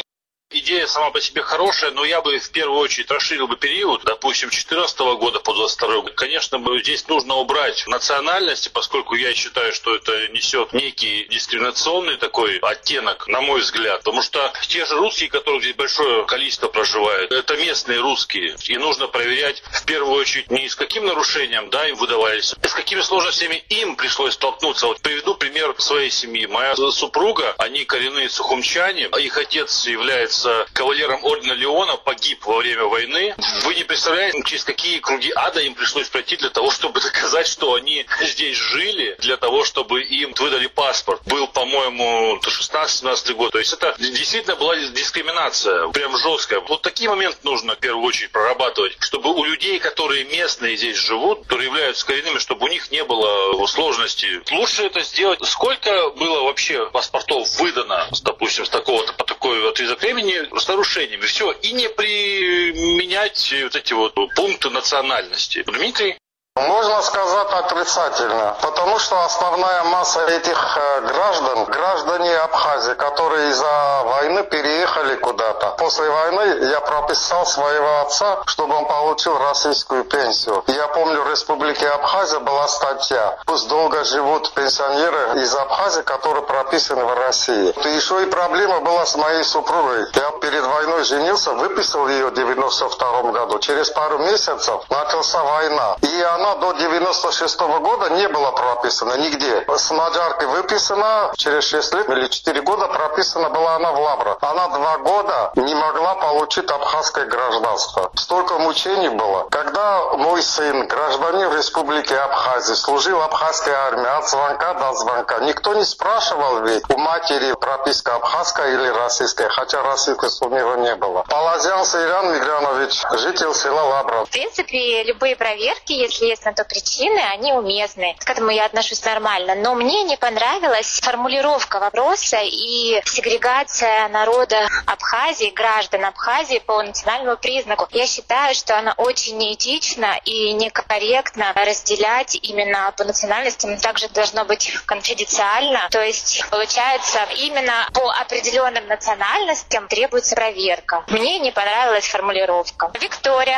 Идея сама по себе хорошая, но я бы в первую очередь расширил бы период, допустим, с две тысячи четырнадцатого года по двадцать второй год. Конечно, здесь нужно убрать национальности, поскольку я считаю, что это несет некий дискриминационный такой оттенок, на мой взгляд. Потому что те же русские, которых здесь большое количество проживает, это местные русские. И нужно проверять в первую очередь не с каким нарушением, да, им выдавались, а с какими сложностями им пришлось столкнуться. Вот приведу пример своей семьи. Моя супруга, они коренные сухумчане, их отец является кавалером ордена Леона, погиб во время войны. Вы не представляете, через какие круги ада им пришлось пройти для того, чтобы доказать, что они здесь жили, для того, чтобы им выдали паспорт. Был, по-моему, шестнадцатый-семнадцатый год. То есть это действительно была дискриминация, прям жесткая. Вот такие моменты нужно в первую очередь прорабатывать, чтобы у людей, которые местные здесь живут, которые являются коренными, чтобы у них не было сложностей. Лучше это сделать. Сколько было вообще паспортов выдано, допустим, с такого-то по такой отрезок времени, с нарушениями, все, и не применять вот эти вот пункты национальности. Дмитрий? Можно сказать отрицательно, потому что основная масса этих граждан, граждане Абхазии, которые из-за войны переехали куда-то. После войны я прописал своего отца, чтобы он получил российскую пенсию. Я помню, в Республике Абхазия была статья: пусть долго живут пенсионеры из Абхазии, которые прописаны в России. И еще и проблема была с моей супругой. Я перед войной женился, выписал ее в девяносто втором году. Через пару месяцев началась война. И она до девяносто шестого года не была прописана нигде. С Маджаркой выписана, через шесть лет или четыре года прописана была она в Лабра. Она два года не могла получить абхазское гражданство. Столько мучений было. Когда мой сын, гражданин Республики Абхазия, служил в абхазской армии от звонка до звонка, никто не спрашивал ведь у матери прописка абхазская или российская, хотя российской у него не было. Палазян Сейран Мигранович, житель села Лабра. В принципе, любые проверки, если есть на то причины, они уместны. К этому я отношусь нормально. Но мне не понравилась формулировка вопроса и сегрегация народа Абхазии, граждан Абхазии по национальному признаку. Я считаю, что она очень неэтична и некорректно разделять именно по национальностям. Также должно быть конфиденциально. То есть, получается, именно по определенным национальностям требуется проверка. Мне не понравилась формулировка. Виктория.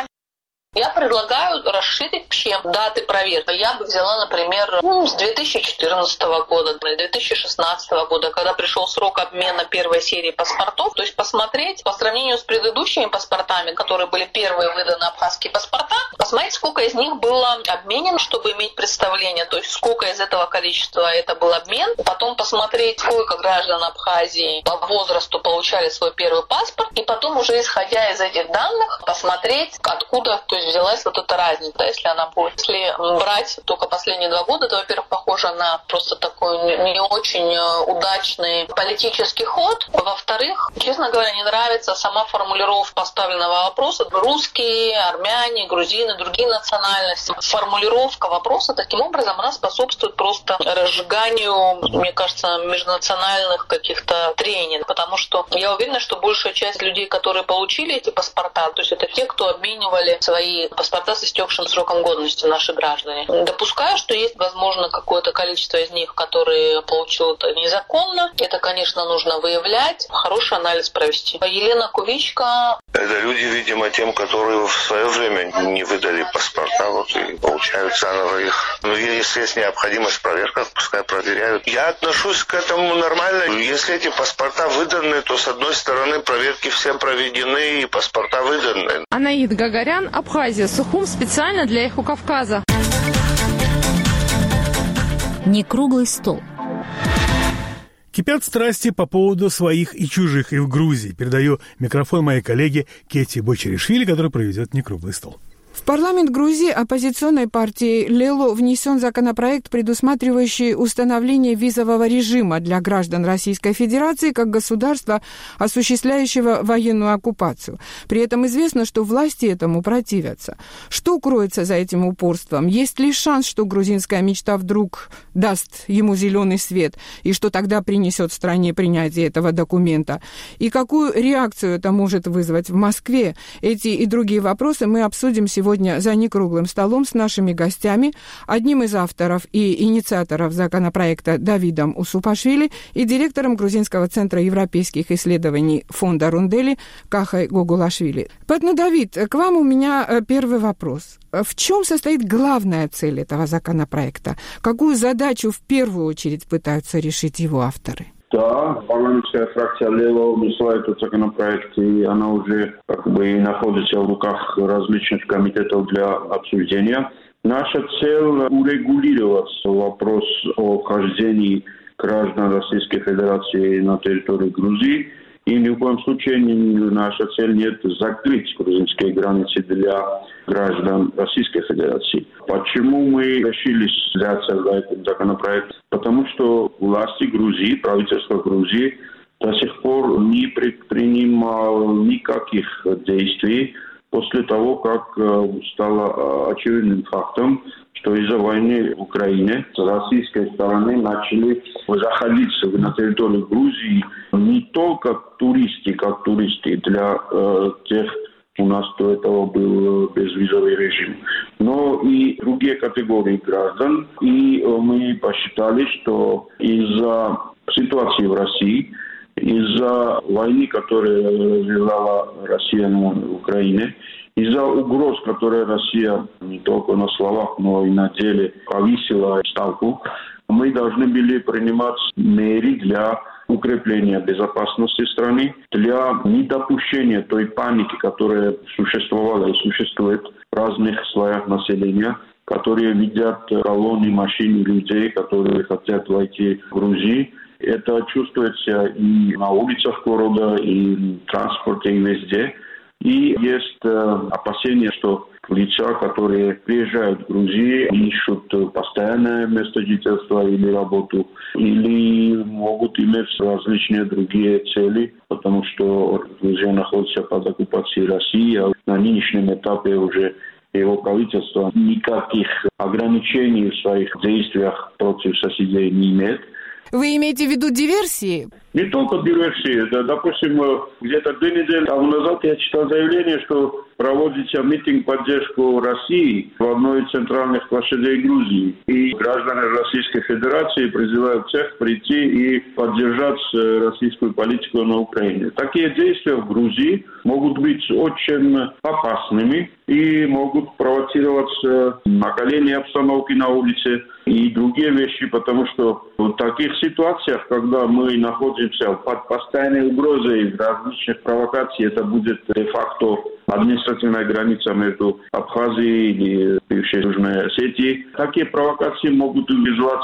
Я предлагаю расширить вообще даты проверки. Я бы взяла, например, ну, с две тысячи четырнадцатого года, две тысячи шестнадцатого года, когда пришел срок обмена первой серии паспортов. То есть посмотреть по сравнению с предыдущими паспортами, которые были первые выданы абхазские паспорта, посмотреть, сколько из них было обменено, чтобы иметь представление, то есть сколько из этого количества это был обмен. Потом посмотреть, сколько граждан Абхазии по возрасту получали свой первый паспорт. И потом уже исходя из этих данных посмотреть, откуда, то есть взялась вот эта разница, если она будет. Если брать только последние два года, то, во-первых, похоже на просто такой не очень удачный политический ход. Во-вторых, честно говоря, не нравится сама формулировка поставленного вопроса. Русские, армяне, грузины, другие национальности. Формулировка вопроса таким образом она способствует просто разжиганию, мне кажется, межнациональных каких-то трений. Потому что я уверена, что большая часть людей, которые получили эти паспорта, то есть это те, кто обменивали свои паспорта с истекшим сроком годности, наши граждане. Допускаю, что есть, возможно, какое-то количество из них, которые получил это незаконно. Это, конечно, нужно выявлять, хороший анализ провести. Елена Кувичка. Это люди, видимо, тем, которые в свое время не выдали паспорта, вот и получают заново их. Но если есть необходимость проверки, пускай проверяют. Я отношусь к этому нормально. Если эти паспорта выданы, то, с одной стороны, проверки все проведены и паспорта выданы. Анаид Гагарян, Абхазия, Сухум, специально для «Эхо Кавказа». Не круглый стол. Кипят страсти по поводу своих и чужих и в Грузии. Передаю микрофон моей коллеге Кети Бочеришвили, которая проведет некруглый стол. В парламент Грузии оппозиционной партии Лело внесен законопроект, предусматривающий установление визового режима для граждан Российской Федерации как государства, осуществляющего военную оккупацию. При этом известно, что власти этому противятся. Что кроется за этим упорством? Есть ли шанс, что грузинская мечта вдруг даст ему зеленый свет, и что тогда принесет стране принятие этого документа? И какую реакцию это может вызвать в Москве? Эти и другие вопросы мы обсудим сегодня сегодня за некруглым столом с нашими гостями, одним из авторов и инициаторов законопроекта Давидом Усупашвили и директором Грузинского центра европейских исследований фонда Рундели Кахой Гогулашвили. Поэтому, Давид, к вам у меня первый вопрос. В чем состоит главная цель этого законопроекта? Какую задачу в первую очередь пытаются решить его авторы? Да, парламентская фракция Лева внесла этот законопроект, и она уже как бы находится в руках различных комитетов для обсуждения. Наша цель урегулировать вопрос о вхождении граждан Российской Федерации на территорию Грузии. И ни в коем случае наша цель нет закрыть грузинские границы для граждан Российской Федерации. Почему мы решили взяться за этот законопроект? Потому что власти Грузии, правительство Грузии до сих пор не предпринимало никаких действий после того, как стало очевидным фактом, что из-за войны в Украине с российской стороны начали заходить на территорию Грузии не только туристы, как туристы для э, тех, у нас до этого был безвизовый режим, но и другие категории граждан. И мы посчитали, что из-за ситуации в России, из-за войны, которую развязала Россия на Украине, из-за угроз, которые Россия не только на словах, но и на деле повысила ставку, мы должны были принимать меры для укрепления безопасности страны, для недопущения той паники, которая существовала и существует в разных слоях населения, которые видят колонны машин людей, которые хотят войти в Грузию. Это чувствуется и на улицах города, и в транспорте, и везде. И есть э, опасения, что лица, которые приезжают в Грузию, ищут постоянное место жительства или работу, или могут иметь различные другие цели, потому что Грузия находится под оккупацией России, а на нынешнем этапе уже его правительство никаких ограничений в своих действиях против соседей не имеет. Вы имеете в виду диверсии? Не только диверсии. Да, допустим, где-то две недели тому назад я читал заявление, что проводится митинг в поддержку России в одной из центральных площадей Грузии. И граждане Российской Федерации призывают всех прийти и поддержать российскую политику на Украине. Такие действия в Грузии могут быть очень опасными и могут провоцировать накаление обстановки на улице и другие вещи, потому что в таких ситуациях, когда мы находимся под постоянной угрозой различных провокаций, это будет де-факто административная граница между Абхазией и бывшей Южной Осетией. Такие провокации могут вызвать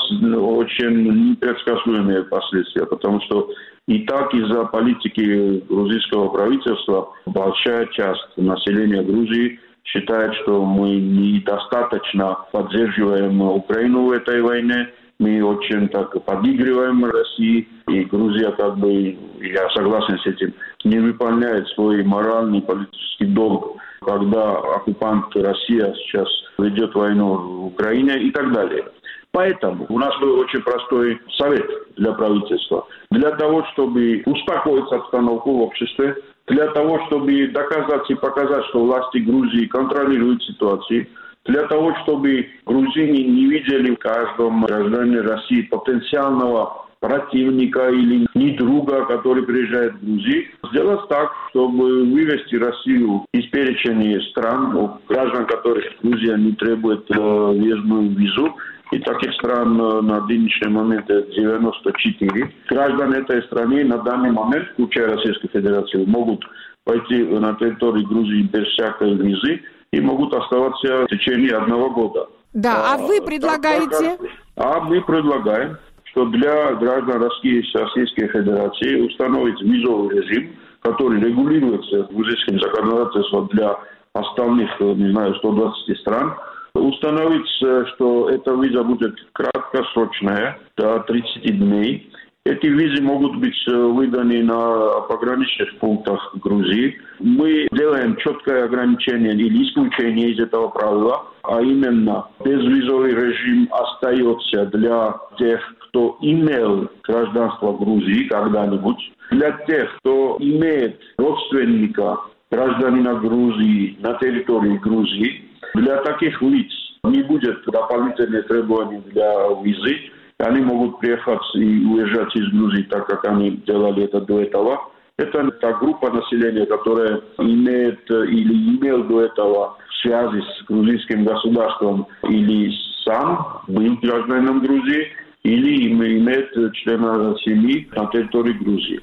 очень непредсказуемые последствия, потому что и так из-за политики грузинского правительства большая часть населения Грузии считает, что мы недостаточно поддерживаем Украину в этой войне. Мы очень так подыгрываем России, и Грузия, как бы, я согласен с этим, не выполняет свой моральный политический долг, когда оккупант Россия сейчас ведет войну в Украине и так далее. Поэтому у нас был очень простой совет для правительства. Для того, чтобы успокоить обстановку в обществе, для того, чтобы доказать и показать, что власти Грузии контролируют ситуацию, для того, чтобы грузины не видели в каждом гражданина России потенциального противника или не друга, который приезжает в Грузию, сделать так, чтобы вывести Россию из перечня стран, граждан которых Грузия не требует э, въездную визу. И таких стран на нынешний момент девяносто четыре. Граждане этой страны на данный момент, включая Российскую Федерацию, могут пойти на территорию Грузии без всякой визы и могут оставаться в течение одного года. Да, а, а вы предлагаете? А мы предлагаем, что для граждан Российской Федерации установить визовый режим, который регулируется грузинским законодательством для остальных, не знаю, сто двадцать стран, установить, что эта виза будет краткосрочная, до тридцати дней. Эти визы могут быть выданы на пограничных пунктах Грузии. Мы делаем четкое ограничение или исключение из этого правила, а именно безвизовый режим остается для тех, кто имел гражданство Грузии когда-нибудь, для тех, кто имеет родственника гражданина Грузии на территории Грузии, Для таких лиц не будет дополнительных требований для визы. Они могут приехать и уезжать из Грузии, так как они делали это до этого. Это та группа населения, которая имеет или имел до этого связи с грузинским государством или сам был гражданином Грузии, или имеет члена семьи на территории Грузии.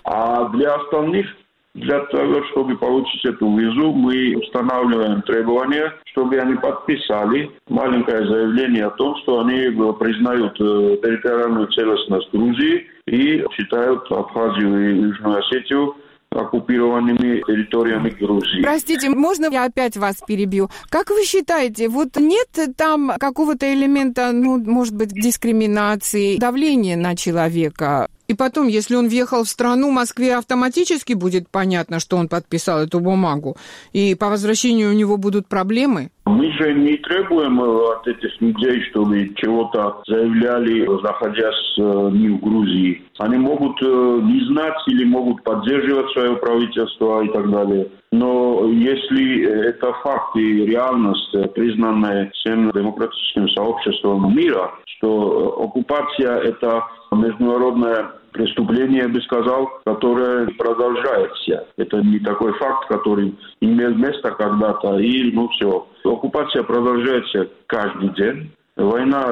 А для остальных, для того, чтобы получить эту визу, мы устанавливаем требования, чтобы они подписали маленькое заявление о том, что они признают территориальную целостность Грузии и считают Абхазию и Южную Осетию оккупированными территориями Грузии. Простите, можно я опять вас перебью? Как вы считаете, вот нет там какого-то элемента, ну, может быть, дискриминации, давления на человека? И потом, если он въехал в страну, Москве автоматически будет понятно, что он подписал эту бумагу, и по возвращению у него будут проблемы? Мы же не требуем от этих людей, чтобы чего-то заявляли, находясь не в Грузии. Они могут не знать или могут поддерживать свое правительство и так далее. Но если это факт и реальность, признанная всем демократическим сообществом мира, что оккупация – это международное преступление, я бы сказал, которое продолжается. Это не такой факт, который имел место когда-то, и ну все. Оккупация продолжается каждый день. Война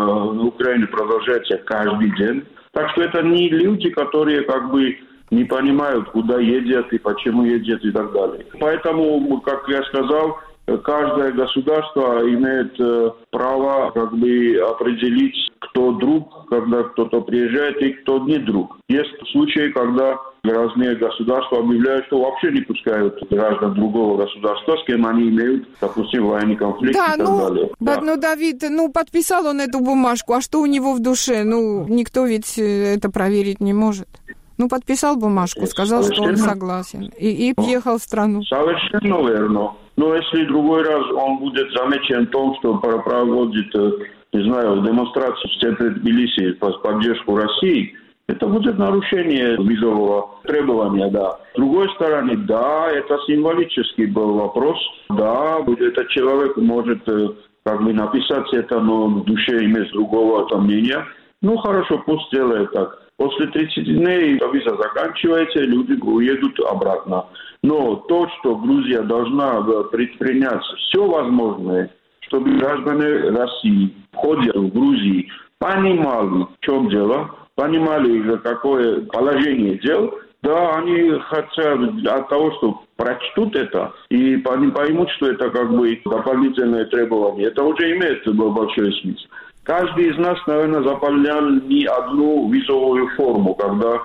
в Украине продолжается каждый день. Так что это не люди, которые как бы не понимают, куда едят и почему едят и так далее. Поэтому, как я сказал, каждое государство имеет право как бы определить, кто друг, когда кто-то приезжает и кто не друг. Есть случаи, когда разные государства объявляют, что вообще не пускают граждан другого государства, с кем они имеют, допустим, военный конфликт да, и так ну, далее. Да, ну, Давид, ну, подписал он эту бумажку, а что у него в душе? Ну, никто ведь это проверить не может. Ну, подписал бумажку, сказал, совершенно, что он согласен, и, и въехал в страну. Совершенно верно. Но если другой раз он будет замечен в том, что проводит, не знаю, демонстрацию в центре Тбилиси в поддержку России, это будет нарушение визового требования, да. С другой стороны, да, это символический был вопрос. Да, этот человек может как бы написать это, но в душе иметь другого мнения. Ну, хорошо, пусть делает так. После тридцати дней виза заканчивается, люди уедут обратно. Но то, что Грузия должна предпринять все возможное, чтобы граждане России, входя в Грузию, понимали, в чем дело, понимали, какое положение дел, да, они хотят от того, что прочтут это и поймут, что это как бы дополнительное требование. Это уже имеет большой смысл. Каждый из нас, наверное, заполнял не одну визовую форму, когда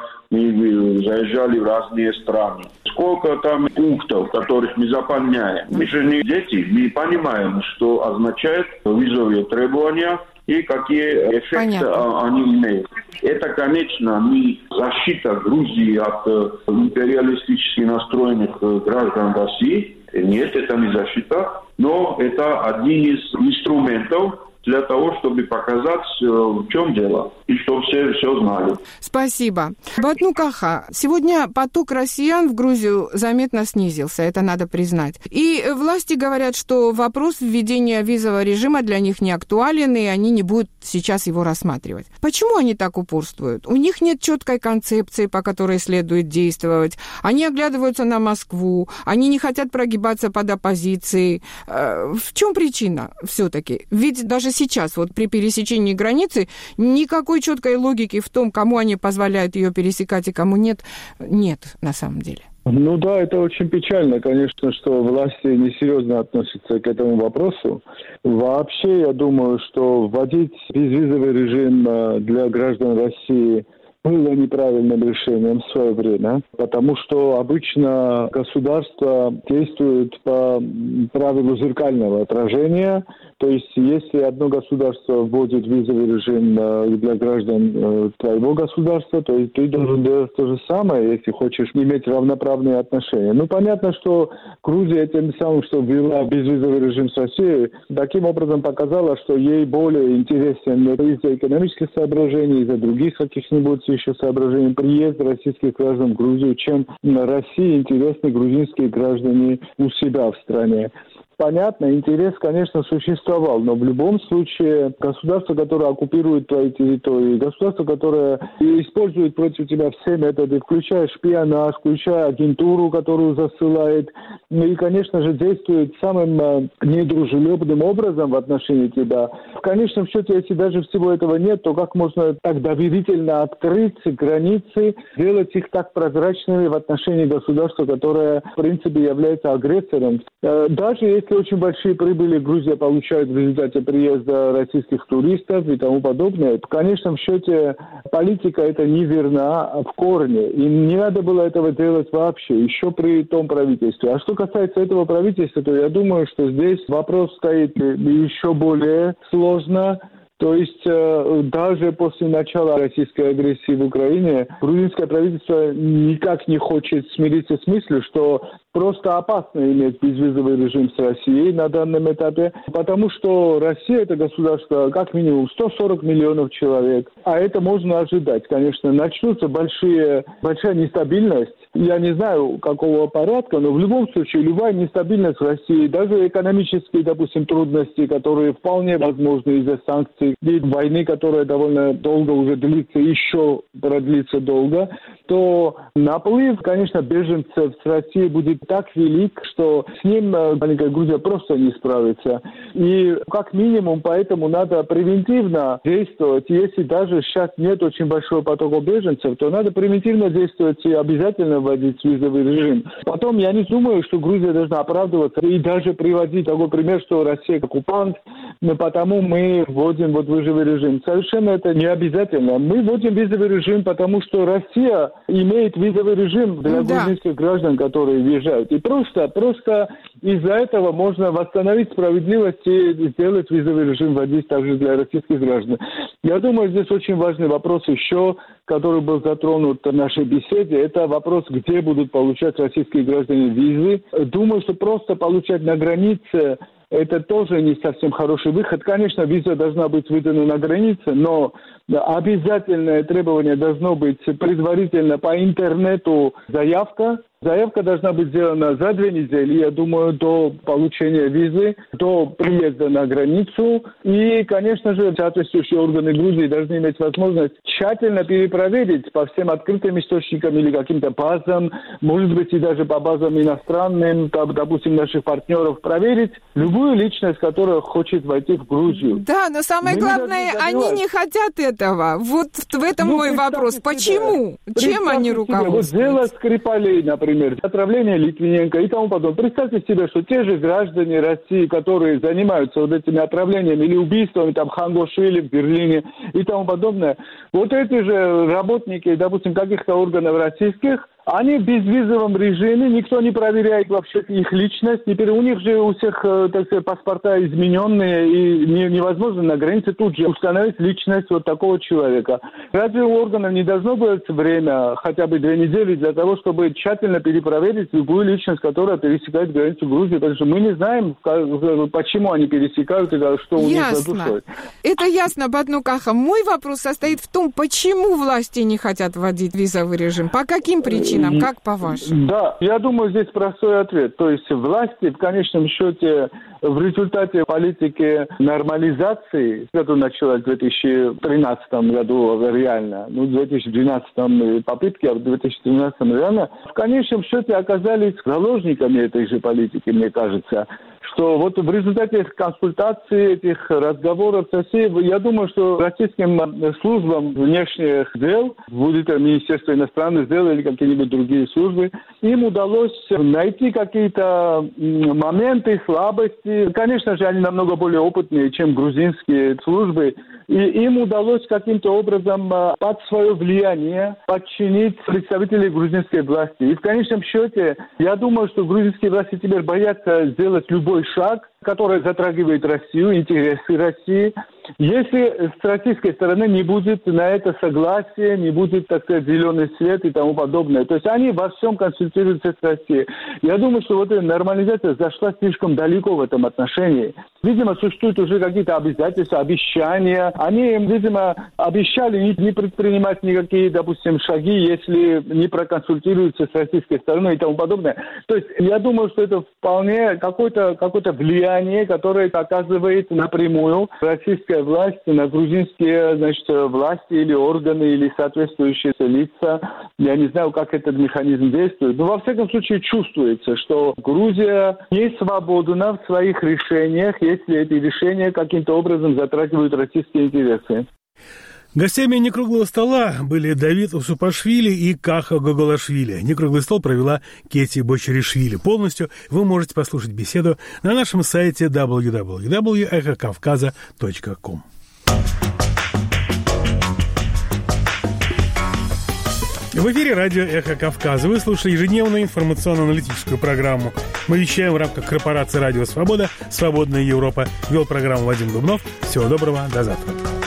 мы заезжали в разные страны. Сколько там пунктов, которых мы заполняем. Мы же не дети, мы понимаем, что означает визовые требования и какие эффекты Понятно. Они имеют. Это, конечно, не защита Грузии от империалистически настроенных граждан России. Нет, это не защита, но это один из инструментов для того, чтобы показать, в чем дело, и чтобы все все знали. Спасибо. Батну Каха, сегодня поток россиян в Грузию заметно снизился, это надо признать. И власти говорят, что вопрос введения визового режима для них не актуален, и они не будут сейчас его рассматривать. Почему они так упорствуют? У них нет четкой концепции, по которой следует действовать. Они оглядываются на Москву, они не хотят прогибаться под оппозицией. В чем причина все-таки? Ведь даже сейчас, вот при пересечении границы, никакой четкой логики в том, кому они позволяют ее пересекать и кому нет, нет на самом деле. Ну да, это очень печально, конечно, что власти несерьезно относятся к этому вопросу. Вообще, я думаю, что вводить безвизовый режим для граждан России было неправильным решением в свое время, потому что обычно государство действует по правилу зеркального отражения. То есть, если одно государство вводит визовый режим для граждан твоего государства, то ты должен делать то же самое, если хочешь иметь равноправные отношения. Ну, понятно, что Грузия тем самым, что ввела безвизовый режим с Россией, таким образом показала, что ей более интересен из-за экономических соображений, из-за других каких-нибудь еще соображений приезд российских граждан в Грузию, чем России интересны грузинские граждане у себя в стране. понятно, интерес, конечно, существовал, но в любом случае государство, которое оккупирует твои территории, государство, которое использует против тебя все методы, включая шпионаж, включая агентуру, которую засылает, ну и, конечно же, действует самым э, недружелюбным образом в отношении тебя. В конечном счете, если даже всего этого нет, то как можно так доверительно открыть границы, сделать их так прозрачными в отношении государства, которое, в принципе, является агрессором? Э, даже если очень большие прибыли Грузия получает в результате приезда российских туристов и тому подобное, в конечном счете политика это неверна в корне. И не надо было этого делать вообще, еще при том правительстве. А что касается этого правительства, то я думаю, что здесь вопрос стоит еще более сложно. То есть э, даже после начала российской агрессии в Украине грузинское правительство никак не хочет смириться с мыслью, что просто опасно иметь безвизовый режим с Россией на данном этапе, потому что Россия – это государство как минимум сто сорок миллионов человек, а это можно ожидать. Конечно, начнутся большие, большая нестабильность. Я не знаю, какого порядка, но в любом случае любая нестабильность в России, даже экономические, допустим, трудности, которые вполне возможны из-за санкций, и войны, которая довольно долго уже длится, еще продлится долго, то наплыв, конечно, беженцев с России будет так велик, что с ним маленькая Грузия просто не справится. И как минимум поэтому надо превентивно действовать. Если даже сейчас нет очень большого потока беженцев, то надо превентивно действовать и обязательно вводить визовый режим. Потом я не думаю, что Грузия должна оправдываться и даже приводить такой пример, что Россия оккупант, но потому мы вводим вот визовый режим. Совершенно это не обязательно. Мы вводим визовый режим, потому что Россия имеет визовый режим для да. грузинских граждан, которые въезжают. И просто, просто из-за этого можно восстановить справедливость и сделать визовый режим вводить также для российских граждан. Я думаю, здесь очень важный вопрос еще, который был затронут в нашей беседе, это вопрос, где будут получать российские граждане визы. Думаю, что просто получать на границе это тоже не совсем хороший выход. Конечно, виза должна быть выдана на границе, но обязательное требование должно быть предварительно по интернету заявка. Заявка должна быть сделана за две недели, я думаю, до получения визы, до приезда на границу. И, конечно же, соответствующие органы Грузии должны иметь возможность тщательно перепроверить по всем открытым источникам или каким-то базам, может быть, и даже по базам иностранным, допустим, наших партнеров, проверить любую личность, которая хочет войти в Грузию. Да, но самое Мы главное, не они не хотят этого. Вот в этом ну, мой вопрос. Почему? Себе, Чем они руководствуются? Вот дело Скрипалей, например, отравление Литвиненко и тому подобное. Представьте себе, что те же граждане России, которые занимаются вот этими отравлениями или убийствами, там, Хангошвили в Берлине и тому подобное, вот эти же работники, допустим, каких-то органов российских, они в безвизовом режиме, никто не проверяет вообще их личность. Теперь у них же у всех, так сказать, паспорта измененные, и невозможно на границе тут же установить личность вот такого человека. Разве у органов не должно быть время, хотя бы две недели, для того, чтобы тщательно перепроверить любую личность, которая пересекает границу Грузии? Потому что мы не знаем, почему они пересекают и что у них за душой. Это ясно, Баднукаха. Мой вопрос состоит в том, почему власти не хотят вводить визовый режим? По каким причинам? Как по-вашему? Да, я думаю, здесь простой ответ. То есть власти в конечном счете в результате политики нормализации, которая началась в две тысячи тринадцатом году реально, ну, в две тысячи двенадцатом попытки, а в две тысячи тринадцатом реально, в конечном счете оказались заложниками этой же политики, мне кажется. Что вот в результате этих консультаций, этих разговоров с Россией, я думаю, что российским службам внешних дел, будет это Министерство иностранных дел или какие-нибудь другие службы, им удалось найти какие-то моменты, слабости. Конечно же, они намного более опытные, чем грузинские службы. И им удалось каким-то образом под свое влияние подчинить представителей грузинской власти. И в конечном счете, я думаю, что грузинские власти теперь боятся сделать любой шаг, которая затрагивает Россию, интересы России. Если с российской стороны не будет на это согласия, не будет, так сказать, зеленый свет и тому подобное. То есть они во всем консультируются с Россией. Я думаю, что вот эта нормализация зашла слишком далеко в этом отношении. Видимо, существуют уже какие-то обязательства, обещания. Они, видимо, обещали не, не предпринимать никакие, допустим, шаги, если не проконсультируются с российской стороной и тому подобное. То есть я думаю, что это вполне какое-то, какое-то влияние, которое оказывает напрямую российская власть на грузинские, значит, власти или органы, или соответствующие лица. Я не знаю, как этот механизм действует. Но во всяком случае чувствуется, что Грузия не свободна в своих решениях, если эти решения каким-то образом затрагивают российские интересы. Гостями «Некруглого стола» были Давид Усупашвили и Каха Гоголашвили. «Некруглый стол» провела Кети Бочаришвили. Полностью вы можете послушать беседу на нашем сайте дабл ю дабл ю дабл ю точка эхо кавказа точка ком. В эфире радио «Эхо Кавказа». Вы слушали ежедневную информационно-аналитическую программу. Мы вещаем в рамках корпорации «Радио Свобода», «Свободная Европа». Вел программу Вадим Дубнов. Всего доброго, до завтра.